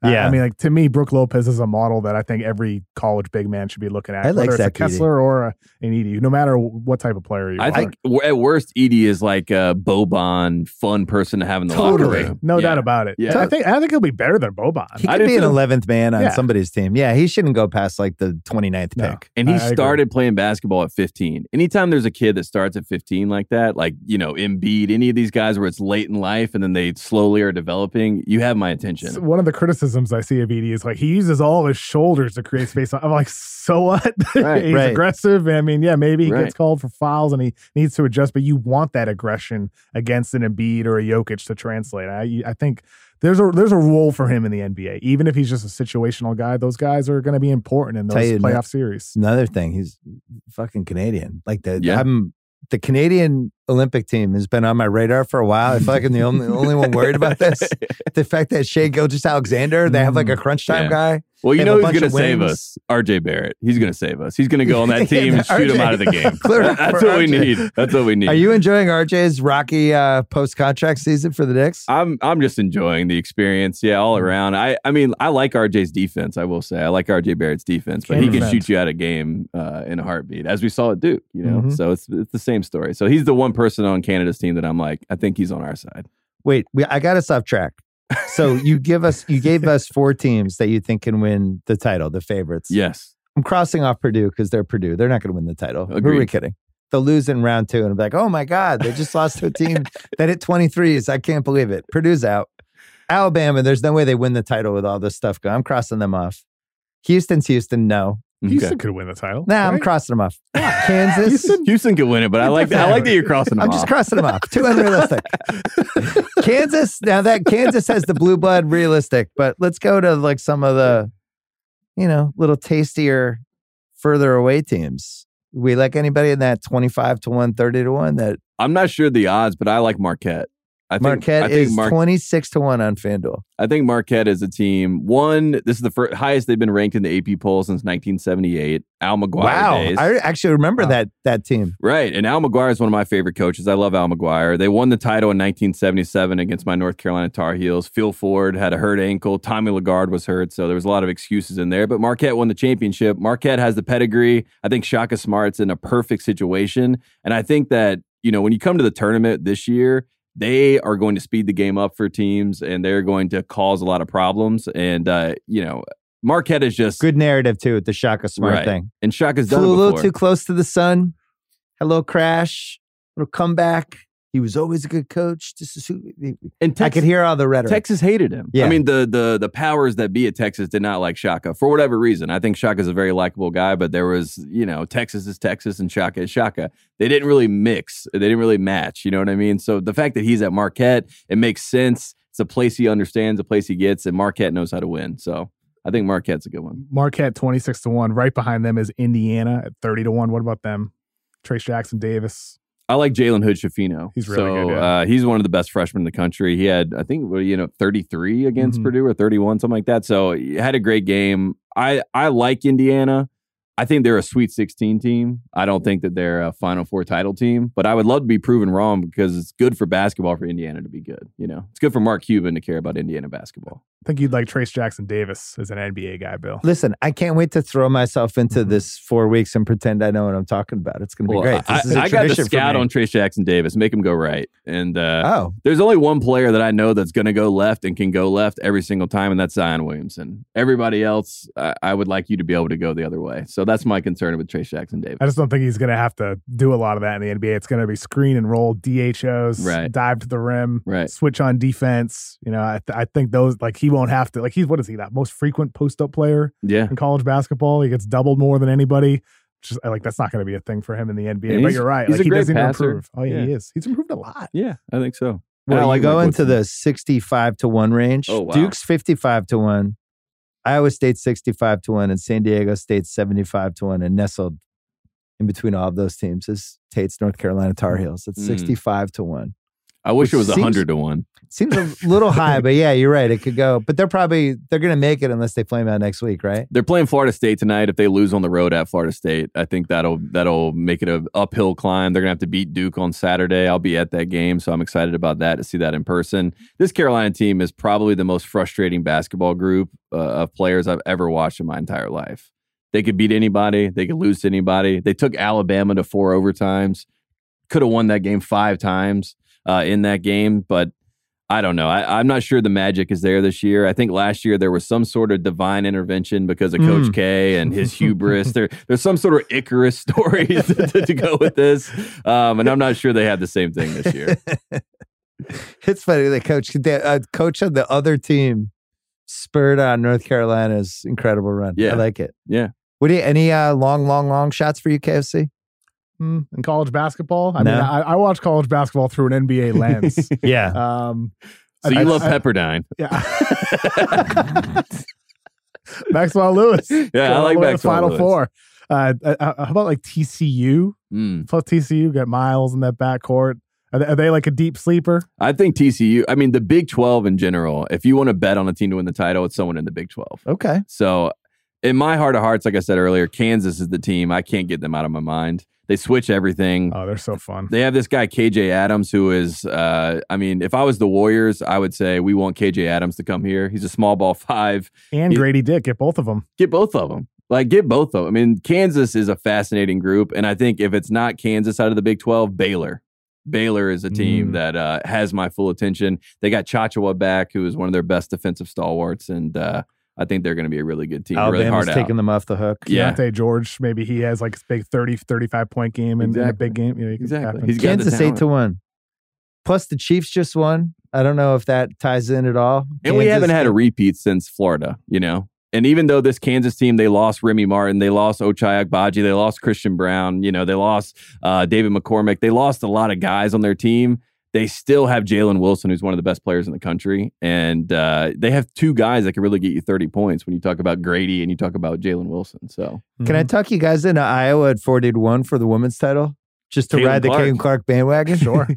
Yeah. I mean, like to me, Brooke Lopez is a model that I think every college big man should be looking at. I like whether it's a Zach Edey. Kessler or a, an Edey, no matter what type of player you I are. think w- at worst, Edie is like a Boban, fun person to have in the locker Totally, room. no Yeah. doubt about it. Yeah. I think I think he'll be better than Boban. He I could do be an too. eleventh man on Yeah. somebody's team. Yeah, he shouldn't go past like the twenty-ninth No. pick. And he I- I agree. started playing basketball at fifteen. Anytime there's a kid that starts at fifteen like that, like, you know, Embiid, any of these guys where it's late in life and then they slowly are developing, you have my attention. So one of the criticisms I see of Edey is like he uses all of his shoulders to create space. I'm like, so what? Right, He's right. aggressive. I mean, yeah, maybe he Right. gets called for fouls and he needs to adjust, but you want that aggression against an Embiid or a Jokic to translate. I I think there's a there's a role for him in the N B A. Even if he's just a situational guy, those guys are going to be important in Tell those you, playoff no- series. Another thing, he's fucking Canadian. Like the Yeah. I'm the Canadian Olympic team has been on my radar for a while. I feel like I'm the only only one worried about this. The fact that Shea Gilgeous-Alexander, they have like a crunch time Yeah. guy. Well, you They know have a who's bunch going of to save wings. us? R J Barrett. He's going to save us. He's going to go on that team and shoot him R J. out of the game. Clear That's for what we R J. need. That's what we need. Are you enjoying R J's rocky uh, post contract season for the Knicks? I'm I'm just enjoying the experience. Yeah, all around. I I mean, I like R J's defense. I will say, I like R J Barrett's defense, but Can he can defend. shoot you out of game uh, in a heartbeat, as we saw at Duke. You know, Mhm. so it's it's the same story. So he's the one person on Canada's team that I'm like, I think he's on our side. Wait, we, I got us off track. So you give us you gave us four teams that you think can win the title, the favorites. Yes. I'm crossing off Purdue because they're Purdue. They're not going to win the title. Who are we Agreed. kidding? They'll lose in round two and I'll be like, oh my God, they just lost to a team that hit twenty-threes. I can't believe it. Purdue's out. Alabama, there's no way they win the title with all this stuff going. I'm crossing them off. Houston's Houston, no. Houston Okay. could win the title. Nah, I'm right? crossing them off. Kansas. Houston, Houston could win it, but I like that. I like that you're crossing them I'm off. just crossing them off. Too unrealistic. Kansas, now that Kansas has the blue blood realistic, but let's go to like some of the, you know, little tastier, further away teams. We like anybody in that twenty-five to one, thirty to one that I'm not sure the odds, but I like Marquette. I think, Marquette I think is Mar- twenty-six to one on FanDuel. I think Marquette is a team. One, this is the first, highest they've been ranked in the A P poll since nineteen seventy-eight. Al McGuire Wow. days. I actually remember Wow. that that team. Right. And Al McGuire is one of my favorite coaches. I love Al McGuire. They won the title in nineteen seventy-seven against my North Carolina Tar Heels. Phil Ford had a hurt ankle. Tommy Lagarde was hurt. So there was a lot of excuses in there. But Marquette won the championship. Marquette has the pedigree. I think Shaka Smart's in a perfect situation. And I think that, you know, when you come to the tournament this year, they are going to speed the game up for teams and they're going to cause a lot of problems. And, uh, you know, Marquette is just Good narrative too with the Shaka Smart Right. thing. And Shaka's done Flew a it little before. too close to the sun. Had a little crash, little comeback. He was always a good coach. This is who And I Texas, could hear all the rhetoric. Texas hated him. Yeah. I mean, the the the powers that be at Texas did not like Shaka for whatever reason. I think Shaka's a very likable guy, but there was, you know, Texas is Texas and Shaka is Shaka. They didn't really mix. They didn't really match. You know what I mean? So the fact that he's at Marquette, it makes sense. It's a place he understands, a place he gets, and Marquette knows how to win. So I think Marquette's a good one. Marquette twenty-six to one. Right behind them is Indiana at thirty to one. What about them? Trace Jackson Davis. I like Jalen Hood Schifino. He's really so, good, yeah. Uh, he's one of the best freshmen in the country. He had, I think, well, you know, thirty-three against Mhm. Purdue or thirty-one, something like that. So he had a great game. I I like Indiana. I think they're a Sweet sixteen team. I don't think that they're a Final Four title team, but I would love to be proven wrong because it's good for basketball for Indiana to be good. You know, it's good for Mark Cuban to care about Indiana basketball. I think you'd like Trace Jackson Davis as an N B A guy, Bill. Listen, I can't wait to throw myself into Mhm. this four weeks and pretend I know what I'm talking about. It's going to be Well, great. I, This is a I got the tradition for scout me. on Trace Jackson Davis, make him go right. And uh, Oh, there's only one player that I know that's going to go left and can go left every single time, and that's Zion Williamson. Everybody else, I, I would like you to be able to go the other way. So that's my concern with Trace Jackson Davis. I just don't think he's going to have to do a lot of that in the N B A. It's going to be screen and roll, D H Os, Right. dive to the rim, Right. switch on defense. You know, I, th- I think those, like, he won't have to, like, he's, what is he, that most frequent post up player Yeah. in college basketball? He gets doubled more than anybody. Just like, that's not going to be a thing for him in the N B A. And But he's- you're right. he's Like, a he great does need to passer. improve. Oh, yeah, Yeah. he is. He's improved a lot. Yeah, I think so. well, I you like go Mike into Woodson. the sixty-five to one range. Oh, wow. Duke's fifty-five to one. Iowa State sixty-five to one, and San Diego State seventy-five to one, and nestled in between all of those teams is Tate's North Carolina Tar Heels. It's Mm. sixty-five to one. I wish it was a Seems- hundred to one. Seems a little high, but yeah, you're right. It could go, but they're probably they're going to make it unless they flame out next week, right? They're playing Florida State tonight. If they lose on the road at Florida State, I think that'll that'll make it an uphill climb. They're gonna have to beat Duke on Saturday. I'll be at that game, so I'm excited about that to see that in person. This Carolina team is probably the most frustrating basketball group uh, of players I've ever watched in my entire life. They could beat anybody. They could lose to anybody. They took Alabama to four overtimes. Could have won that game five times uh, in that game, but I don't know. I, I'm not sure the magic is there this year. I think last year there was some sort of divine intervention because of Coach Mm. K and his hubris. there, there's some sort of Icarus story to, to, to go with this, um, and I'm not sure they have the same thing this year. It's funny that coach, the uh, coach of the other team spurred on North Carolina's incredible run. Yeah. I like it. Yeah. What do you, any uh, long, long, long shots for you, K F C? Mm, in college basketball, I No. mean, I, I watch college basketball through an N B A lens. Yeah. um, So I- you I- love I- Pepperdine. Yeah. Maxwell Lewis. Yeah, I Going like all the way to Maxwell Final Lewis. Four. Uh, uh, how about like T C U? Mm. Plus T C U got Miles in that backcourt. Are they, are they like a deep sleeper? I think T C U, I mean, the Big twelve in general, if you want to bet on a team to win the title, it's someone in the Big twelve. Okay. So in my heart of hearts, like I said earlier, Kansas is the team. I can't get them out of my mind. They switch everything. Oh, they're so fun. They have this guy, K J Adams, who is, uh, I mean, if I was the Warriors, I would say we want K J Adams to come here. He's a small ball five. And He- Grady Dick, get both of them. Get both of them. Like, get both of them. I mean, Kansas is a fascinating group. And I think if it's not Kansas out of the Big twelve, Baylor. Baylor is a team Mm. that uh, has my full attention. They got Chachawa back, who is one of their best defensive stalwarts. And uh, I think they're going to be a really good team. really Alabama's hard taking out. them off the hook. Yeah. Deontay George, maybe he has like a big thirty, thirty-five point game in, in a Exactly. big game. You know, it could Exactly. happen. He's got the Kansas eight talent. to one. Plus the Chiefs just won. I don't know if that ties in at all. And we Kansas- haven't had a repeat since Florida, you know? And even though this Kansas team, they lost Remy Martin, they lost Ochai Agbaji, they lost Christian Brown, you know, they lost uh, David McCormick, they lost a lot of guys on their team. They still have Jalen Wilson, who's one of the best players in the country. And uh, they have two guys that can really get you thirty points when you talk about Grady and you talk about Jalen Wilson. So Can I tuck you guys into Iowa at forty to one for the women's title? Just to Caitlin ride the Clark. Caitlin Clark bandwagon? Sure.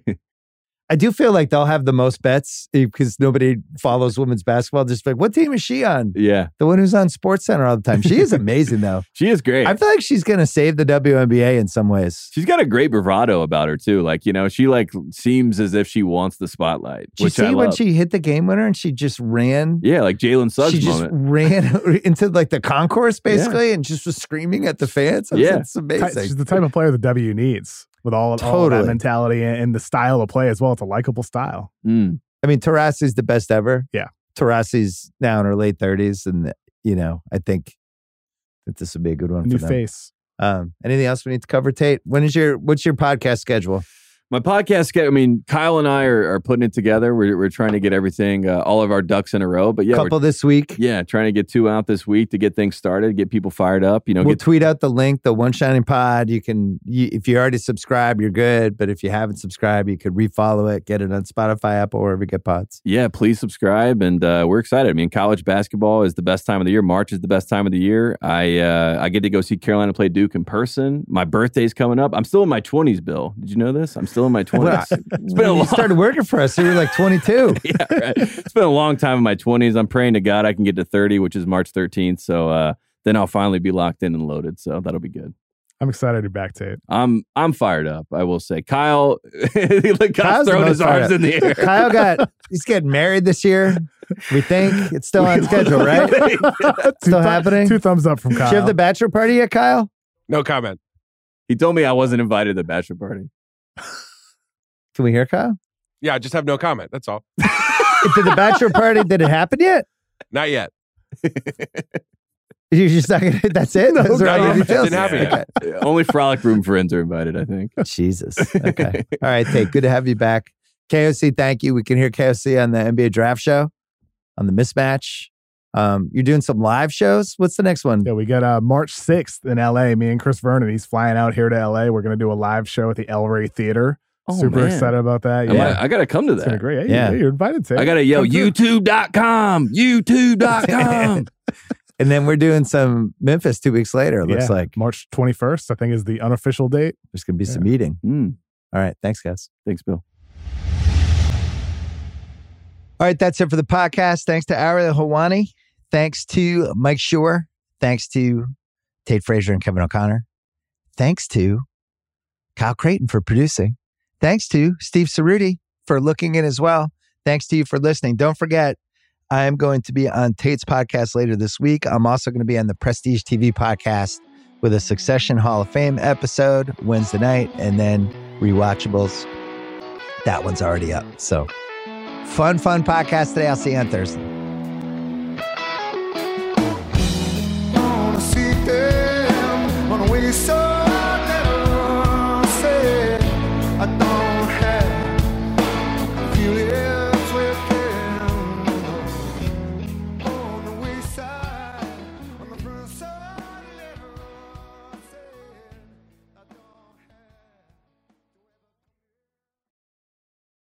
I do feel like they'll have the most bets because nobody follows women's basketball. Just like, what team is she on? yeah, The one who's on Sports Center all the time. She is amazing, though. she is great. I feel like she's going to save the W N B A in some ways. She's got a great bravado about her too. Like, you know, she like seems as if she wants the spotlight. Did you which I see when love. she hit the game winner and she just ran? Yeah, like Jalen Suggs She just moment. ran into like the concourse basically and just was screaming at the fans. It's, Yeah. it's Ty- amazing. She's the type of player the W needs with all, all of that Totally. mentality and, and the style of play as well. It's a likable style. Mm. I mean, Tarasi's the best ever. Yeah. Tarasi's now in her late thirties. And, you know, I think that this would be a good one A new for them. face. Um, anything else we need to cover, Tate? When is your, what's your podcast schedule? My podcast, I mean, Kyle and I are, are putting it together. We're, we're trying to get everything, uh, all of our ducks in a row. But yeah, we're- Couple this week. yeah, trying to get two out this week to get things started, get people fired up. You know, We'll get tweet out the link, the One Shining Pod. You can, you, if you already subscribe, you're good. But if you haven't subscribed, you could refollow it, get it on Spotify, Apple, wherever you get pods. yeah, please subscribe, and uh, we're excited. I mean, college basketball is the best time of the year. March is the best time of the year. I uh, I get to go see Carolina play Duke in person. My birthday's coming up. I'm still in my twenties, Bill. Did you know this? I'm still in my twenties. It's been a You long. started working for us, so you were like twenty-two. yeah, right. It's been a long time in my twenties. I'm praying to God I can get to thirty, which is March thirteenth. So uh, then I'll finally be locked in and loaded. So that'll be good. I'm excited you're back, Tate. I'm I'm fired up. I will say, Kyle, like, Kyle's Kyle's the throwing most his fired arms up. in the air. Kyle got, he's getting married this year. We think it's still on schedule, right? Two Still thu- happening? Two thumbs up from Did Kyle. you have the bachelor party yet, Kyle? No comment. He told me I wasn't invited to the bachelor party. Can we hear Kyle? Yeah, I just have no comment. That's all. Did the bachelor party, did it happen yet? Not yet. You're just not gonna, that's it? No, Those are all no, your it details? didn't happen yet. Okay. Yeah, only Frolic Room friends are invited, I think. Jesus. Okay. All right, Tate. Good to have you back. K O C, thank you. We can hear K O C on the N B A draft show, on the mismatch. Um, you're doing some live shows. What's the next one? Yeah, we got uh, March sixth in L A. Me and Chris Vernon. He's flying out here to L A. We're going to do a live show at the El Rey Theater. Oh, Super man. excited about that. Am Yeah. I, I got to come to It's gonna that. be great. Hey, Yeah. yeah. You're invited to. I got to yell, Come through. YouTube dot com, YouTube dot com. And then we're doing some Memphis two weeks later, it looks Yeah. like. March twenty-first, I think, is the unofficial date. There's going to be some eating. Mm, All right. Thanks, guys. thanks, Bill. All right, that's it for the podcast. Thanks to Ariel Helwani. Thanks to Mike Shore. Thanks to Tate Frazier and Kevin O'Connor. Thanks to Kyle Creighton for producing. Thanks to Steve Cerruti for looking in as well. Thanks to you for listening. Don't forget, I'm going to be on Tate's podcast later this week. I'm also going to be on the Prestige T V podcast with a Succession Hall of Fame episode Wednesday night, and then Rewatchables. That one's already up. So fun, fun podcast today. I'll see you on Thursday. Wanna see them, wanna waste so